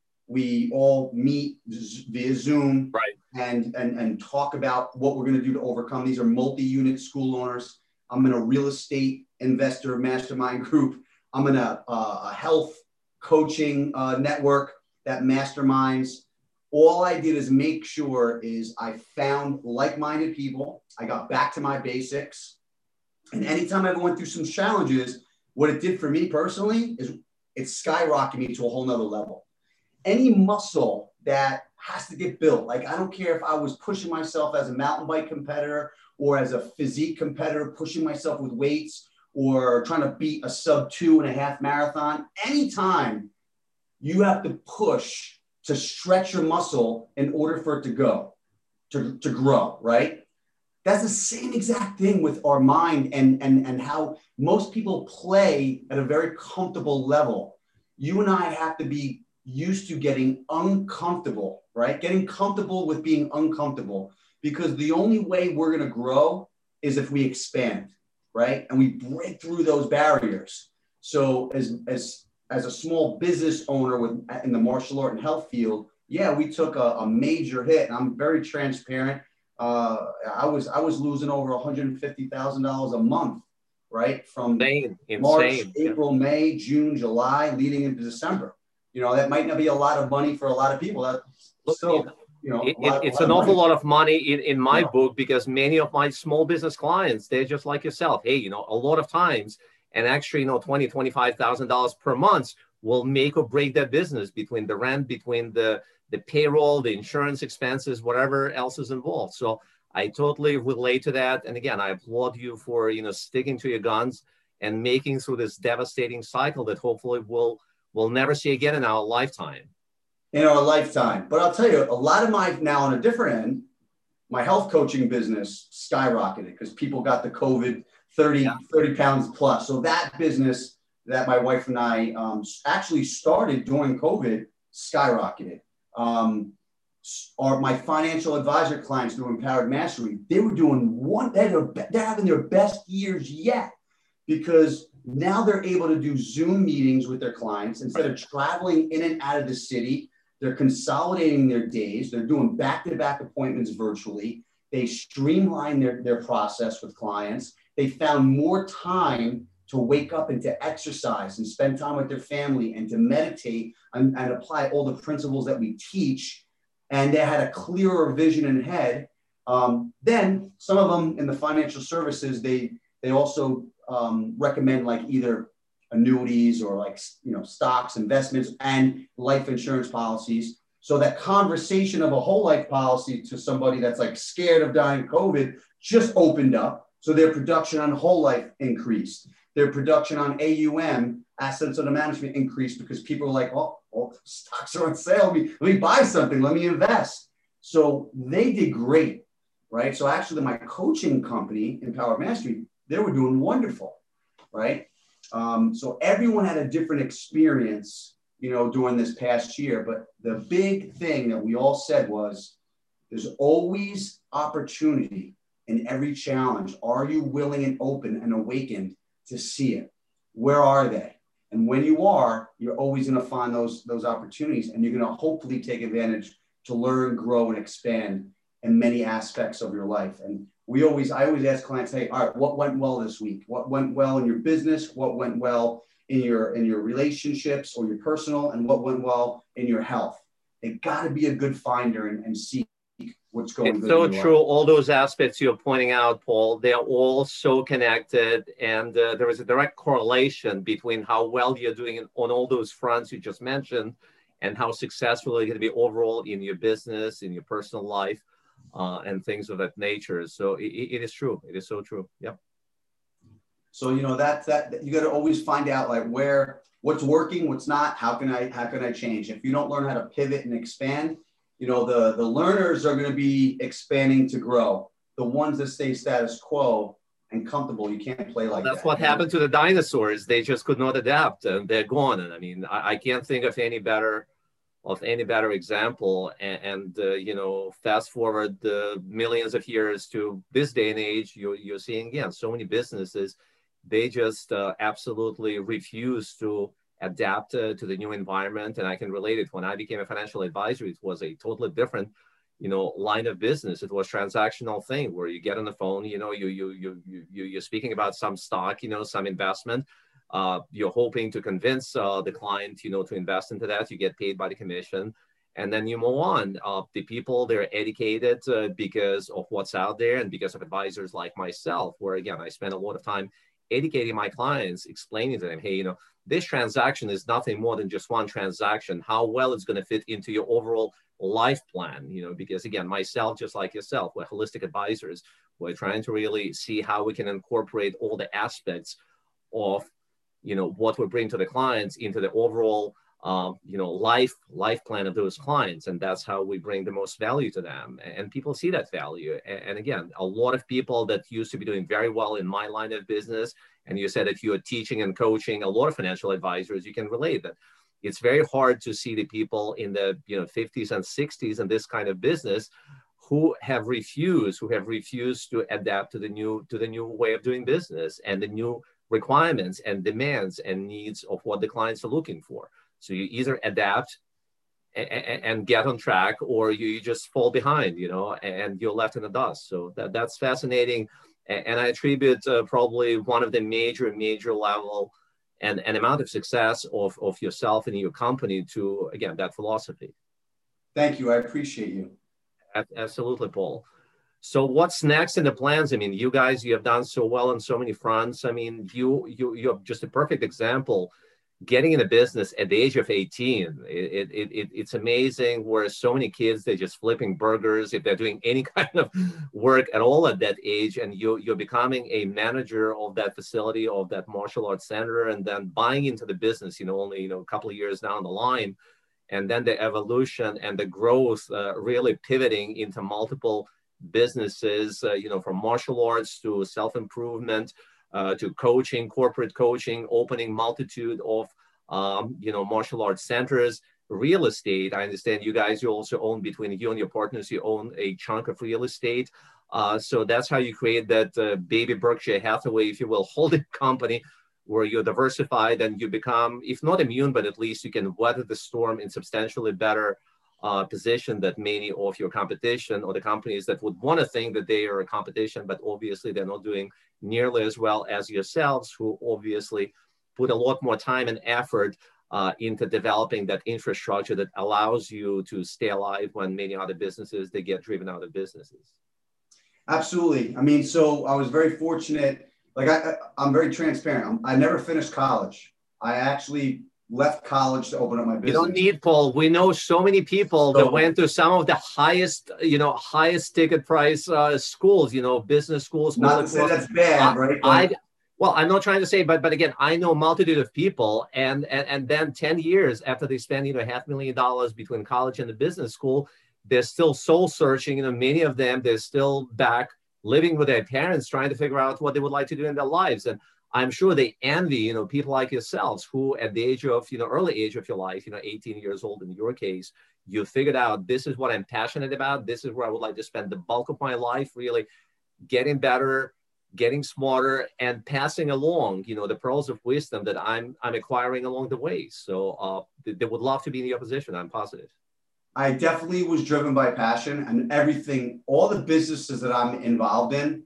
We all meet via Zoom, right, and, and, and talk about what we're going to do to overcome. These are multi-unit school owners. I'm in a real estate investor mastermind group. I'm in a, a health coaching uh, network that masterminds. All I did is make sure is I found like-minded people. I got back to my basics. And anytime I ever went through some challenges, what it did for me personally is it skyrocketed me to a whole nother level. Any muscle that has to get built, like I don't care if I was pushing myself as a mountain bike competitor or as a physique competitor, pushing myself with weights or trying to beat a sub two and a half marathon, anytime you have to push to stretch your muscle in order for it to go, to, to grow, right? That's the same exact thing with our mind and, and, and how most people play at a very comfortable level. You and I have to be used to getting uncomfortable, right? Getting comfortable with being uncomfortable, because the only way we're going to grow is if we expand, right? And we break through those barriers. So as, as, as a small business owner with, in the martial art and health field, yeah, we took a, a major hit, and I'm very transparent. Uh, I was, I was losing over one hundred fifty thousand dollars a month, right? From insane, March, insane. April, yeah. May, June, July, leading into December. You know, that might not be a lot of money for a lot of people. That's still, you know, it, lot, it's an awful money. lot of money in, in my yeah. book, because many of my small business clients, they're just like yourself. Hey, you know, a lot of times, and actually, you know, twenty, twenty-five thousand dollars per month will make or break their business, between the rent, between the, the payroll, the insurance expenses, whatever else is involved. So I totally relate to that. And again, I applaud you for, you know, sticking to your guns and making through this devastating cycle that hopefully will we'll never see again in our lifetime. In our lifetime. But I'll tell you, a lot of my, now on a different end, my health coaching business skyrocketed because people got the COVID thirty, yeah. thirty pounds plus. So that business that my wife and I um, actually started during COVID skyrocketed. Um, our, my financial advisor clients through Empowered Mastery, they were doing one, they're, they're having their best years yet, because now they're able to do Zoom meetings with their clients instead of traveling in and out of the city. They're consolidating their days. They're doing back-to-back appointments virtually. They streamline their, their process with clients. They found more time to wake up and to exercise and spend time with their family and to meditate and, and apply all the principles that we teach. And they had a clearer vision in head. Um, then some of them in the financial services, they, they also um, recommend like either annuities or like, you know, stocks, investments, and life insurance policies. So that conversation of a whole life policy to somebody that's like scared of dying of COVID just opened up. So their production on whole life increased. Their production on A U M, assets under management, increased because people are like, oh, oh stocks are on sale. Let me, let me buy something. Let me invest. So they did great, right? So actually my coaching company, Empowered Mastery, they were doing wonderful, right? Um, so everyone had a different experience you know, during this past year. But the big thing that we all said was, there's always opportunity in every challenge. Are you willing and open and awakened to see it? Where are they? And when you are, you're always going to find those, those opportunities, and you're going to hopefully take advantage to learn, grow, and expand in many aspects of your life. And we always, I always ask clients, hey, all right, what went well this week? What went well in your business? What went well in your, in your relationships or your personal, and what went well in your health? They got to be a good finder and, and see what's going it's good. So true. Life. All those aspects you're pointing out, Paul, they're all so connected. And uh, there is a direct correlation between how well you're doing on all those fronts you just mentioned and how successful you're going to be overall in your business, in your personal life, uh, and things of that nature. So it, it is true. It is so true. Yep. So, you know, that, that you got to always find out like where, what's working, what's not, how can I, how can I change? If you don't learn how to pivot and expand, you know, the, the learners are going to be expanding to grow. The ones that stay status quo and comfortable, you can't play like well, that's that. what happened to the dinosaurs. They just could not adapt, and they're gone. And I mean, I, I can't think of any better of any better example. And, and uh, you know, fast forward uh, millions of years to this day and age, you're, you're seeing, again, so many businesses, they just uh, absolutely refuse to adapt uh, to the new environment. And I can relate it. When I became a financial advisor, it was a totally different, you know, line of business. It was transactional thing where you get on the phone, you know, you, you, you, you, you're speaking about some stock, you know, some investment. Uh, you're hoping to convince uh, the client, you know, to invest into that. You get paid by the commission, and then you move on. Uh, the people, they're educated uh, because of what's out there and because of advisors like myself, where, again, I spend a lot of time educating my clients, explaining to them, hey, you know, this transaction is nothing more than just one transaction, how well it's going to fit into your overall life plan, you know, because, again, myself, just like yourself, we're holistic advisors. We're trying to really see how we can incorporate all the aspects of, you know, what we bring to the clients into the overall, um, you know, life life plan of those clients. And that's how we bring the most value to them. And people see that value. And, and again, a lot of people that used to be doing very well in my line of business, and you said that you are teaching and coaching a lot of financial advisors, you can relate that it's very hard to see the people in the, you know, fifties and sixties in this kind of business who have refused, who have refused to adapt to the new, to the new way of doing business and the new requirements and demands and needs of what the clients are looking for. So you either adapt and, and get on track, or you just fall behind, you know, and you're left in the dust. So that, that's fascinating. And I attribute uh, probably one of the major, major level and, and amount of success of, of yourself and your company to, again, that philosophy. Thank you. I appreciate you. Absolutely, Paul. So what's next in the plans? I mean, you guys, you have done so well on so many fronts. I mean, you you you're just a perfect example. Getting in a business at the age of eighteen, it, it, it, it's amazing where so many kids, they're just flipping burgers if they're doing any kind of work at all at that age. And you, you're becoming a manager of that facility, of that martial arts center, and then buying into the business, you know, only, you know, a couple of years down the line. And then the evolution and the growth uh, really pivoting into multiple businesses, uh, you know, from martial arts to self-improvement, uh, to coaching, corporate coaching, opening multitude of, um, you know, martial arts centers, real estate. I understand you guys, you also own, between you and your partners, you own a chunk of real estate. Uh, so that's how you create that uh, baby Berkshire Hathaway, if you will, holding company, where you're diversified and you become, if not immune, but at least you can weather the storm in substantially better Uh, position that many of your competition, or the companies that would want to think that they are a competition, but obviously they're not doing nearly as well as yourselves, who obviously put a lot more time and effort uh, into developing that infrastructure that allows you to stay alive when many other businesses, they get driven out of businesses. Absolutely. I mean, so I was very fortunate. Like I, I'm very transparent. I'm, I never finished college. I actually left college to open up my business. You don't need, Paul. We know so many people so, that went to some of the highest, you know, highest ticket price uh, schools, you know, business schools. Not to say that's bad, right? I, I, well, I'm not trying to say, but but again, I know a multitude of people, and and and then ten years after they spend, you know, half a million dollars between college and the business school, they're still soul searching. You know, many of them, they're still back living with their parents, trying to figure out what they would like to do in their lives. And I'm sure they envy, you know, people like yourselves who at the age of, you know, early age of your life, you know, eighteen years old in your case, you figured out this is what I'm passionate about. This is where I would like to spend the bulk of my life, really getting better, getting smarter, and passing along, you know, the pearls of wisdom that I'm I'm acquiring along the way. So uh, they, they would love to be in your position. I'm positive. I definitely was driven by passion, and everything, all the businesses that I'm involved in,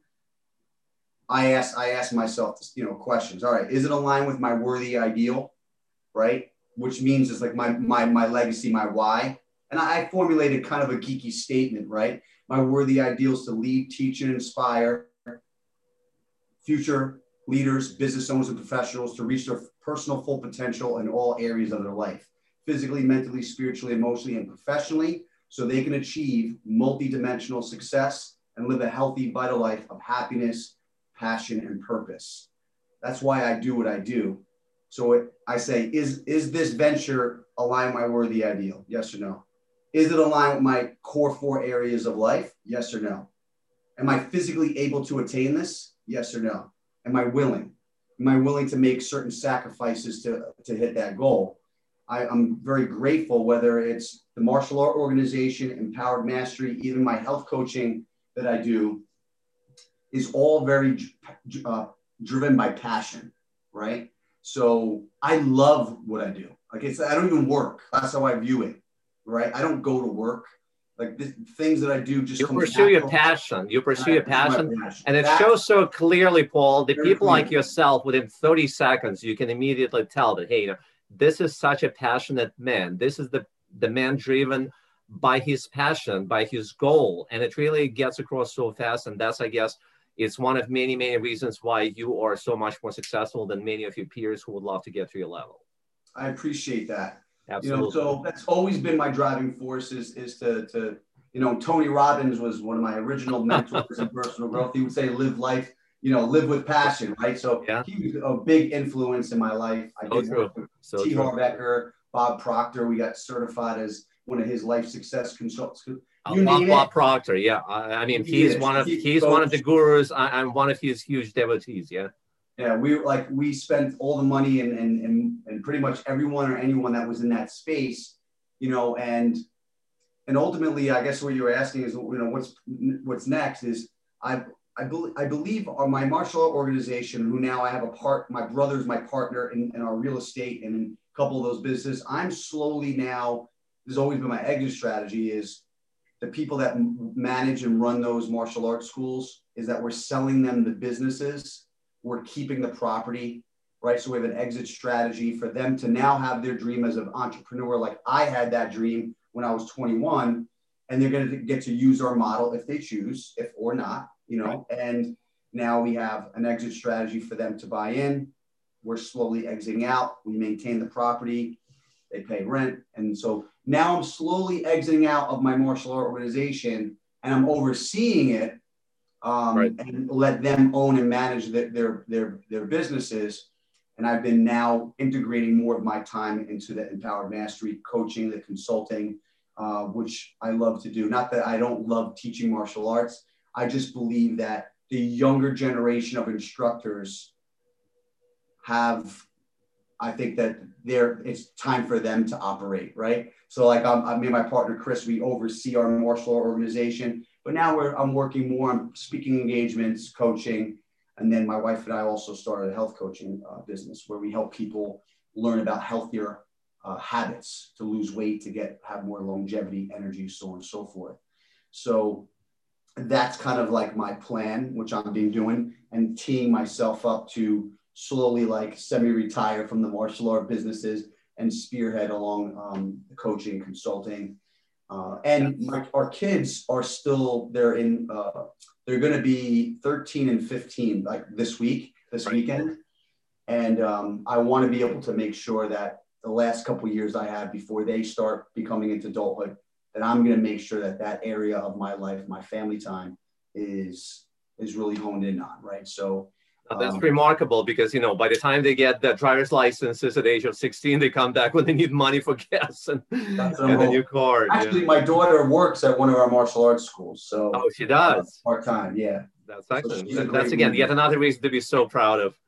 I ask, I ask myself, you know, questions. All right, is it aligned with my worthy ideal, right? Which means it's like my my my legacy, my why. And I formulated kind of a geeky statement, right? My worthy ideal is to lead, teach, and inspire future leaders, business owners, and professionals to reach their personal full potential in all areas of their life, physically, mentally, spiritually, emotionally, and professionally, so they can achieve multidimensional success and live a healthy, vital life of happiness, passion, and purpose. That's why I do what I do. So it, I say, is, is this venture aligned with my worthy ideal? Yes or no? Is it aligned with my core four areas of life? Yes or no? Am I physically able to attain this? Yes or no? Am I willing? Am I willing to make certain sacrifices to, to hit that goal? I, I'm very grateful, whether it's the martial art organization, Empowered Mastery, even my health coaching that I do, is all very uh, driven by passion, right? So I love what I do. Like it's, I don't even work. That's how I view it, right? I don't go to work. Like the things that I do just you come pursue natural. your passion. You pursue your passion, passion, and it that, shows so clearly, Paul. The people clear. like yourself, within thirty seconds, you can immediately tell that, hey, you know, this is such a passionate man. This is the the man driven by his passion, by his goal, and it really gets across so fast. And that's, I guess, it's one of many, many reasons why you are so much more successful than many of your peers who would love to get to your level. I appreciate that. Absolutely. You know, so that's always been my driving force is, is to, to, you know, Tony Robbins was one of my original mentors in personal growth. He would say, live life, you know, live with passion, right? So yeah. He was a big influence in my life. I so did true. work with so T. true. Harv Eker, Bob Proctor. We got certified as one of his life success consultants. I love Bob Proctor. Yeah, I, I mean, he he's one of he, he's coach. one of the gurus. I, I'm one of his huge devotees. Yeah. Yeah, we like we spent all the money and and and and pretty much everyone or anyone that was in that space, you know, and and ultimately, I guess what you were asking is, you know, what's what's next is I I believe I believe on my martial art organization, who now I have a part, my brother's my partner in, in our real estate and in a couple of those businesses. I'm slowly now. This has always been my exit strategy is. The people that manage and run those martial arts schools is that we're selling them the businesses, we're keeping the property, right? So we have an exit strategy for them to now have their dream as an entrepreneur. Like I had that dream when I was twenty-one, and they're going to get to use our model if they choose, if or not, you know, and now we have an exit strategy for them to buy in. We're slowly exiting out. We maintain the property. They pay rent. And so now I'm slowly exiting out of my martial art organization and I'm overseeing it um, right. and let them own and manage the, their, their, their businesses. And I've been now integrating more of my time into the Empowered Mastery coaching, the consulting, uh, which I love to do. Not that I don't love teaching martial arts. I just believe that the younger generation of instructors have, I think that they're, it's time for them to operate, right? So like I'm, I, me and my partner, Chris, we oversee our martial art organization, but now we're, I'm working more on speaking engagements, coaching. And then my wife and I also started a health coaching uh, business where we help people learn about healthier uh, habits to lose weight, to get, have more longevity, energy, so on and so forth. So that's kind of like my plan, which I'm being doing and teeing myself up to slowly like semi-retire from the martial art businesses and spearhead along um, coaching, consulting. Uh, and my, our kids are still, they're in, uh, they're going to be thirteen and fifteen, like this week, this right. weekend. And um, I want to be able to make sure that the last couple of years I have before they start becoming into adulthood, that I'm going to make sure that that area of my life, my family time is, is really honed in on, right? So that's um, remarkable because, you know, by the time they get the driver's licenses at the age of sixteen, they come back when they need money for gas and, and a new car. Actually, yeah. my daughter works at one of our martial arts schools. So oh, she does? Uh, part-time, yeah. That's excellent. So that's, again, yet another reason to be so proud of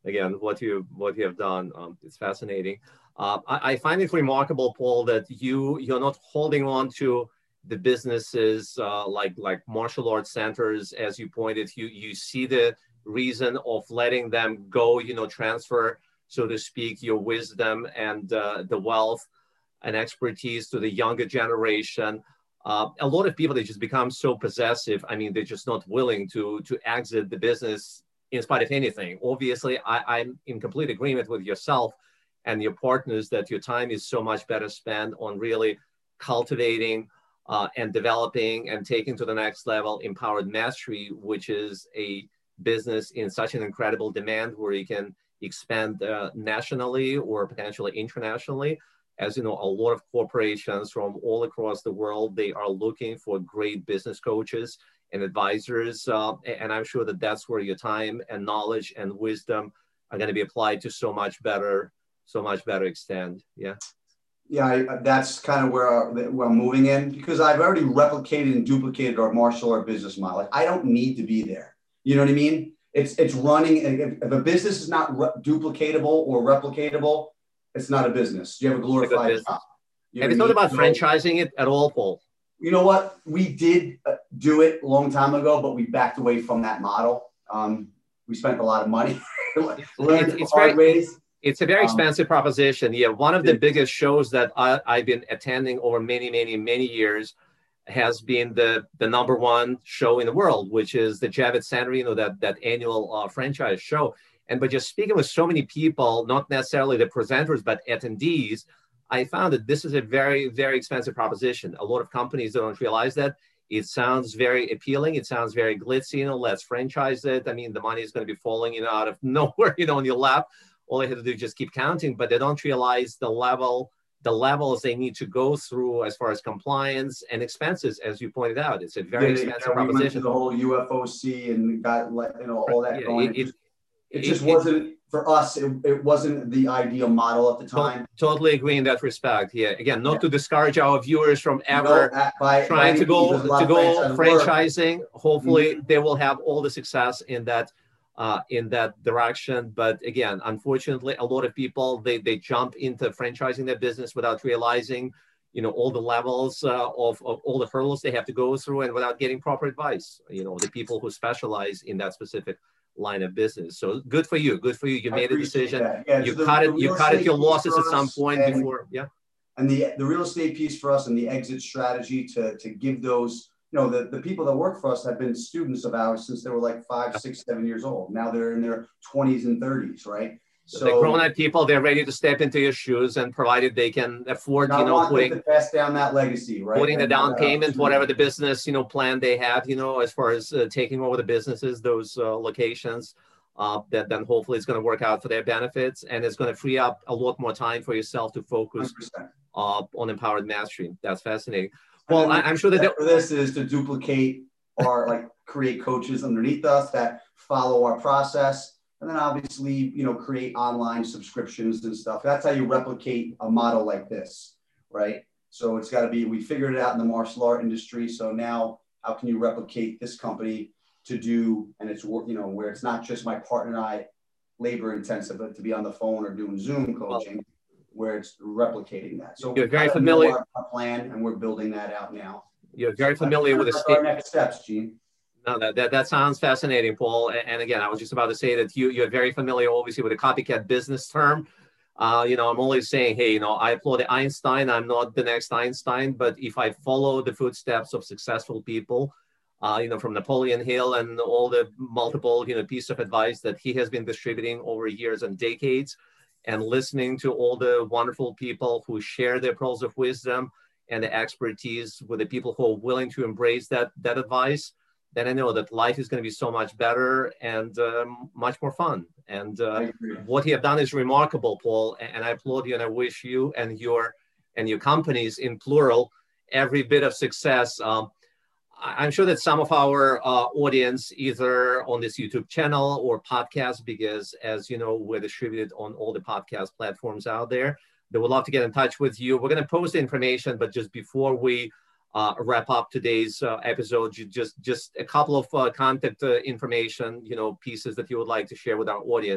again, what you what you have done. Um, it's fascinating. Uh, I, I find it remarkable, Paul, that you you're not holding on to the businesses uh, like like martial arts centers, as you pointed. You you see the reason of letting them go. You know, transfer, so to speak, your wisdom and uh, the wealth and expertise to the younger generation. Uh, a lot of people, they just become so possessive. I mean, they're just not willing to to exit the business in spite of anything. Obviously, I, I'm in complete agreement with yourself and your partners that your time is so much better spent on really cultivating uh, and developing and taking to the next level Empowered Mastery, which is a business in such an incredible demand where you can expand uh, nationally or potentially internationally. As you know, a lot of corporations from all across the world, they are looking for great business coaches and advisors. Uh, and I'm sure that that's where your time and knowledge and wisdom are going to be applied to so much better, so much better extent. Yeah. Yeah, I, that's kind of where, our, where I'm moving in, because I've already replicated and duplicated our martial art business model. Like, I don't need to be there. You know what I mean? It's it's running. If, if a business is not re- duplicatable or replicatable, it's not a business. You have a glorified job. You have you thought about so, franchising it at all, Paul? You know what? We did uh, do it a long time ago, but we backed away from that model. Um, we spent a lot of money. learned it's, it's hard very, ways. It's a very um, expensive proposition. Yeah, one of the biggest shows that I, I've been attending over many, many, many years has been the the number one show in the world, which is the Javits Center, you know, that that annual uh, franchise show. And by just speaking with so many people, not necessarily the presenters, but attendees, I found that this is a very, very expensive proposition. A lot of companies don't realize that. It sounds very appealing. It sounds very glitzy, you know, let's franchise it. I mean, the money is going to be falling, you know, out of nowhere, you know, in your lap. All they have to do is just keep counting, but they don't realize the level, the levels they need to go through as far as compliance and expenses, as you pointed out. It's a very yeah, expensive yeah, proposition. We went through the whole U F O C and got, you know, all that yeah, going. It, it, just, it, it just it, wasn't, it, for us, it, it wasn't the ideal model at the time. Totally agree in that respect. Yeah, again, not yeah. to discourage our viewers from ever no, by, trying by to go to go franchising. Work. Hopefully, mm-hmm. they will have all the success in that uh, in that direction. But again, unfortunately, a lot of people they they jump into franchising their business without realizing, you know, all the levels uh, of, of all the hurdles they have to go through, and without getting proper advice. You know, the people who specialize in that specific line of business. So good for you. Good for you. You I made a decision. Yeah, you so cut the, it. The you cut it your losses at some point and, before. Yeah. And the the real estate piece for us and the exit strategy to to give those, you know, the, the people that work for us have been students of ours since they were like five, six, seven years old. Now they're in their twenties and thirties, right? So they're grown-up people. They're ready to step into your shoes, and provided they can afford, you know, putting to pass down that legacy, right? Putting the down payment, whatever the business, you know, plan they have, you know, as far as uh, taking over the businesses, those uh, locations, uh, that then hopefully it's going to work out for their benefits, and it's going to free up a lot more time for yourself to focus uh, on Empowered Mastery. That's fascinating. Well, I, I'm sure that for this is to duplicate or like create coaches underneath us that follow our process. And then obviously, you know, create online subscriptions and stuff. That's how you replicate a model like this, right? So it's got to be, we figured it out in the martial art industry. So now how can you replicate this company to do, and it's, you know, where it's not just my partner and I labor intensive, but to be on the phone or doing Zoom coaching, well, where it's replicating that. So you're very familiar with our plan, and we're building that out now. You're very so familiar with the state. Our next steps, Gene. No, that, that, that sounds fascinating, Paul. And again, I was just about to say that you, you're very familiar, obviously, with the copycat business term. Uh, you know, I'm always saying, hey, you know, I applaud Einstein. I'm not the next Einstein, but if I follow the footsteps of successful people, uh, you know, from Napoleon Hill and all the multiple, you know, pieces of advice that he has been distributing over years and decades, and listening to all the wonderful people who share their pearls of wisdom and the expertise with the people who are willing to embrace that, that advice, then I know that life is going to be so much better and um, much more fun. And uh, what you have done is remarkable, Paul. And I applaud you, and I wish you and your and your companies, in plural, every bit of success. Um, I'm sure that some of our uh, audience, either on this YouTube channel or podcast, because as you know, we're distributed on all the podcast platforms out there, they would love to get in touch with you. We're going to post the information, but just before we Uh, wrap up today's uh, episode, just just a couple of uh, contact uh, information, you know, pieces that you would like to share with our audience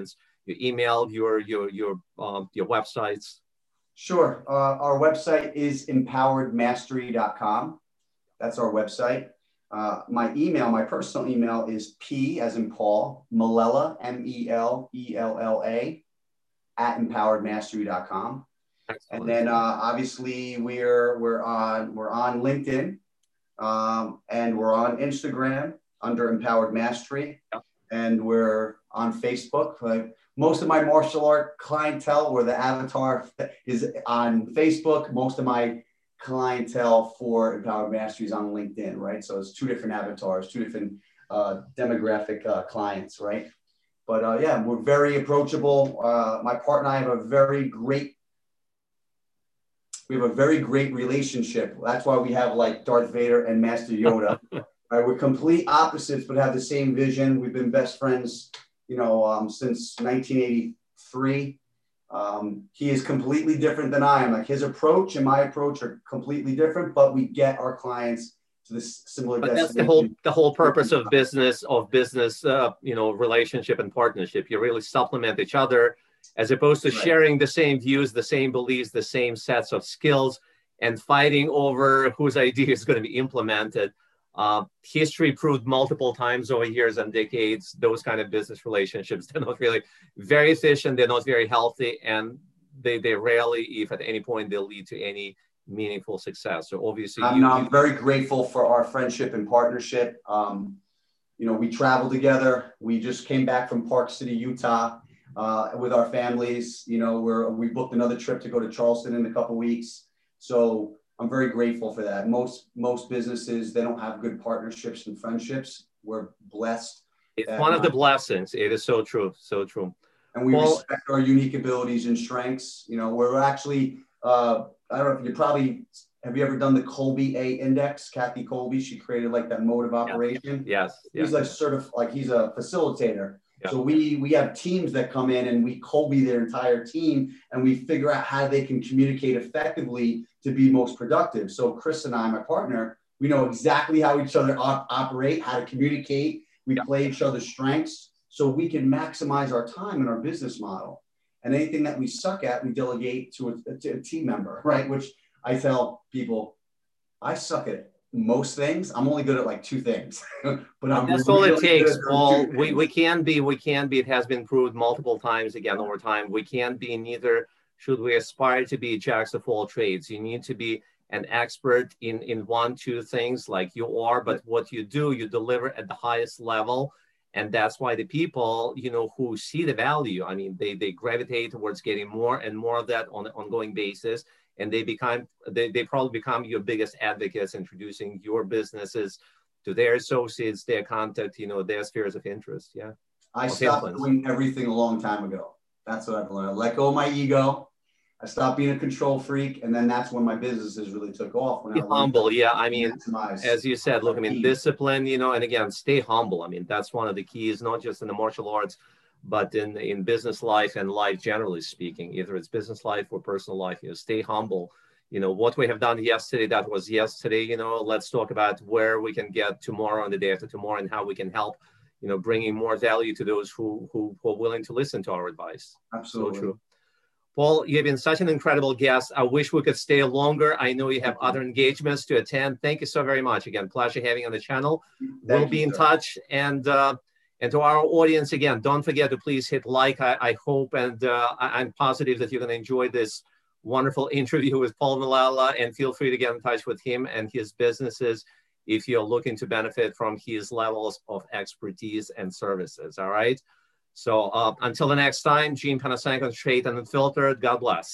your email, your your your um, your websites? Sure. Uh, our website is empowered mastery dot com. That's our website. Uh, my email, my personal email is P as in Paul, Melella, M E L E L L A, at empowered mastery dot com. Excellent. And then uh, obviously we're we're on we're on LinkedIn, um, and we're on Instagram under Empowered Mastery, yep. And we're on Facebook. Like most of my martial art clientele, where the avatar is on Facebook, most of my clientele for Empowered Mastery is on LinkedIn, right? So it's two different avatars, two different uh, demographic uh, clients, right? But uh, yeah, we're very approachable. Uh, my partner and I have a very great, we have a very great relationship. That's why we have like Darth Vader and Master Yoda. Right? We're complete opposites, but have the same vision. We've been best friends, you know, um, since nineteen eighty-three. Um, he is completely different than I am. Like his approach and my approach are completely different, but we get our clients to this similar but destination. That's the whole the whole purpose of business of business uh, you know, relationship and partnership. You really supplement each other, as opposed to right. sharing the same views, the same beliefs, the same sets of skills, and fighting over whose idea is going to be implemented. Uh, history proved multiple times over years and decades, those kind of business relationships, they're not really very efficient, they're not very healthy, and they, they rarely, if at any point, they'll lead to any meaningful success. So obviously, I'm, you, I'm you, very grateful for our friendship and partnership. Um, you know, we travel together. We just came back from Park City, Utah, uh, with our families. You know, we're, we booked another trip to go to Charleston in a couple weeks. So I'm very grateful for that. Most most businesses, they don't have good partnerships and friendships. We're blessed. It's one of the blessings. It is so true, so true. And we well, respect our unique abilities and strengths. You know, we're actually, uh, I don't know if you probably, have you ever done the Colby A Index? Kathy Colby, she created like that mode of operation. Yes. He's yes. like sort of like, he's a facilitator. Yeah. So we we have teams that come in and we Colby their entire team, and we figure out how they can communicate effectively to be most productive. So Chris and I, my partner, we know exactly how each other op- operate, how to communicate. We yeah. play each other's strengths so we can maximize our time in our business model. And anything that we suck at, we delegate to a, to a team member, right? Which I tell people, I suck at most things. I'm only good at like two things, but I'm that's really all it takes. Well, we we can be, we can be, it has been proved multiple times again over time. We can be, neither should we aspire to be jacks of all trades. You need to be an expert in, in one, two things like you are, but what you do, you deliver at the highest level. And that's why the people, you know, who see the value, I mean, they, they gravitate towards getting more and more of that on an ongoing basis. And they become, they, they probably become your biggest advocates, introducing your businesses to their associates, their contact, you know, their spheres of interest. Yeah. I stopped doing everything a long time ago. That's what I've learned. I let go of my ego. I stopped being a control freak. And then that's when my businesses really took off. When Be I humble. Yeah. I mean, as you said, look, I mean, discipline, you know, and again, stay humble. I mean, that's one of the keys, not just in the martial arts, but in, in business life and life, generally speaking, either it's business life or personal life, you know, stay humble. You know, what we have done yesterday, that was yesterday, you know, let's talk about where we can get tomorrow and the day after tomorrow and how we can help, you know, bringing more value to those who, who, who are willing to listen to our advice. Absolutely. So true. Paul, you've been such an incredible guest. I wish we could stay longer. I know you have other engagements to attend. Thank you so very much. Again, pleasure having you on the channel. Thank we'll you, be in sir. touch. And uh, and to our audience, again, don't forget to please hit like. I, I hope and uh, I, I'm positive that you're going to enjoy this wonderful interview with Paul Melella, and feel free to get in touch with him and his businesses if you're looking to benefit from his levels of expertise and services. All right. So uh, until the next time, Gene Panasenko, Straight and Unfiltered. God bless.